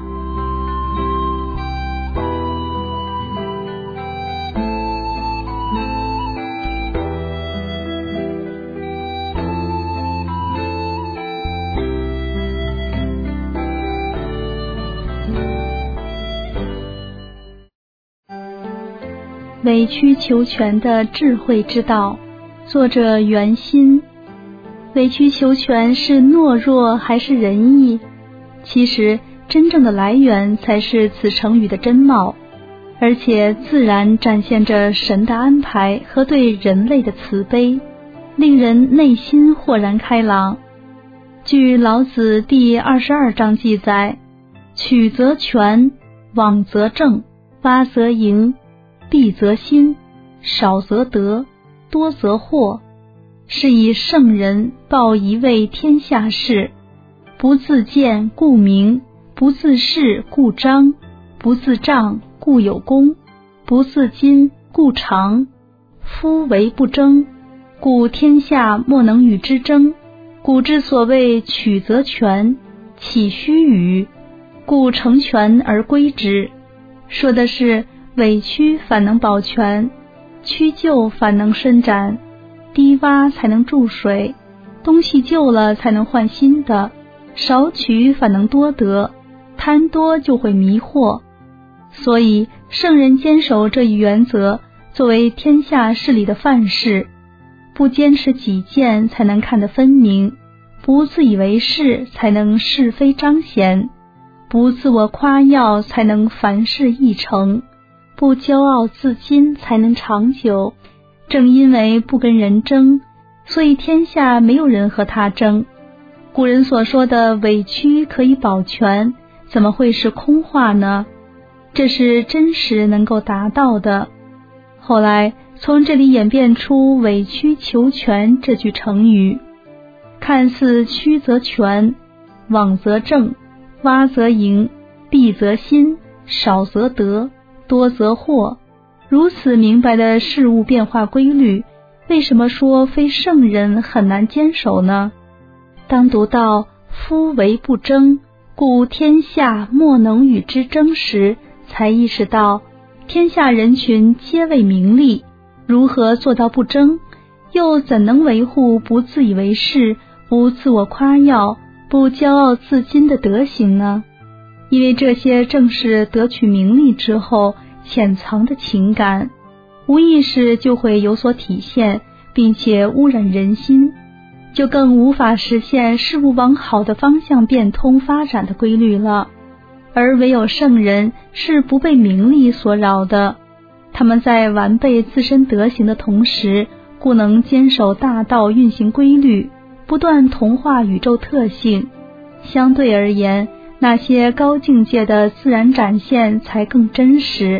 S5: 委曲求全的智慧之道，作者袁心。委曲求全是懦弱还是仁义？其实真正的来源才是此成语的真貌，而且自然展现着神的安排和对人类的慈悲，令人内心豁然开朗。据老子第二十二章记载，曲则全，枉则正，洼则盈，敝则新，少则得，多则惑，是以圣人报一位天下事，不自见故明，不自是故彰，不自仗故有功，不自矜故长。夫为不争，故天下莫能与之争。古之所谓曲则全，岂须臾？故成全而归之。说的是委屈反能保全，屈就反能伸展，低洼才能注水，东西旧了才能换新的，少取反能多得，贪多就会迷惑。所以圣人坚守这一原则，作为天下事理的范式。不坚持己见才能看得分明，不自以为是才能是非彰显，不自我夸耀才能凡事议成，不骄傲自矜才能长久。正因为不跟人争，所以天下没有人和他争。古人所说的委屈可以保全，怎么会是空话呢？这是真实能够达到的。后来从这里演变出委曲求全这句成语，看似曲则全，枉则正，洼则盈，敝则新，少则得，多则惑。如此明白的事物变化规律，为什么说非圣人很难坚守呢？当读到夫为不争，故天下莫能与之争时，才意识到天下人群皆为名利，如何做到不争？又怎能维护不自以为是、不自我夸耀、不骄傲自矜的德行呢？因为这些正是得取名利之后潜藏的情感，无意识就会有所体现，并且污染人心，就更无法实现事物往好的方向变通发展的规律了。而唯有圣人是不被名利所扰的，他们在完备自身德行的同时，故能坚守大道运行规律，不断同化宇宙特性。相对而言，那些高境界的自然展现才更真实，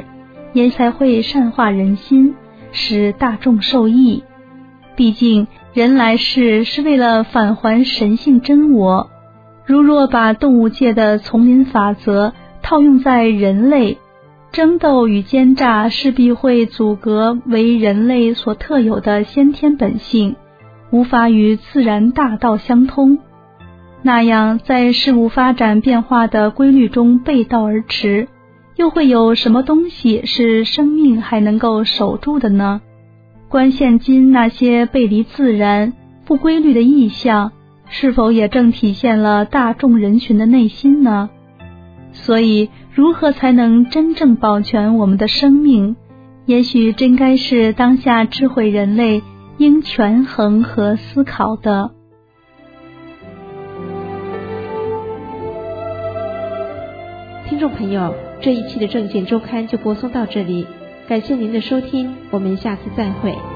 S5: 也才会善化人心，使大众受益。毕竟人来世是为了返还神性真我，如若把动物界的丛林法则套用在人类，争斗与奸诈势必会阻隔为人类所特有的先天本性，无法与自然大道相通。那样在事物发展变化的规律中背道而驰，又会有什么东西是生命还能够守住的呢？观现今那些背离自然、不规律的意象，是否也正体现了大众人群的内心呢？所以，如何才能真正保全我们的生命，也许真该是当下智慧人类应权衡和思考的。
S1: 听众朋友，这一期的证件周刊就播送到这里，感谢您的收听，我们下次再会。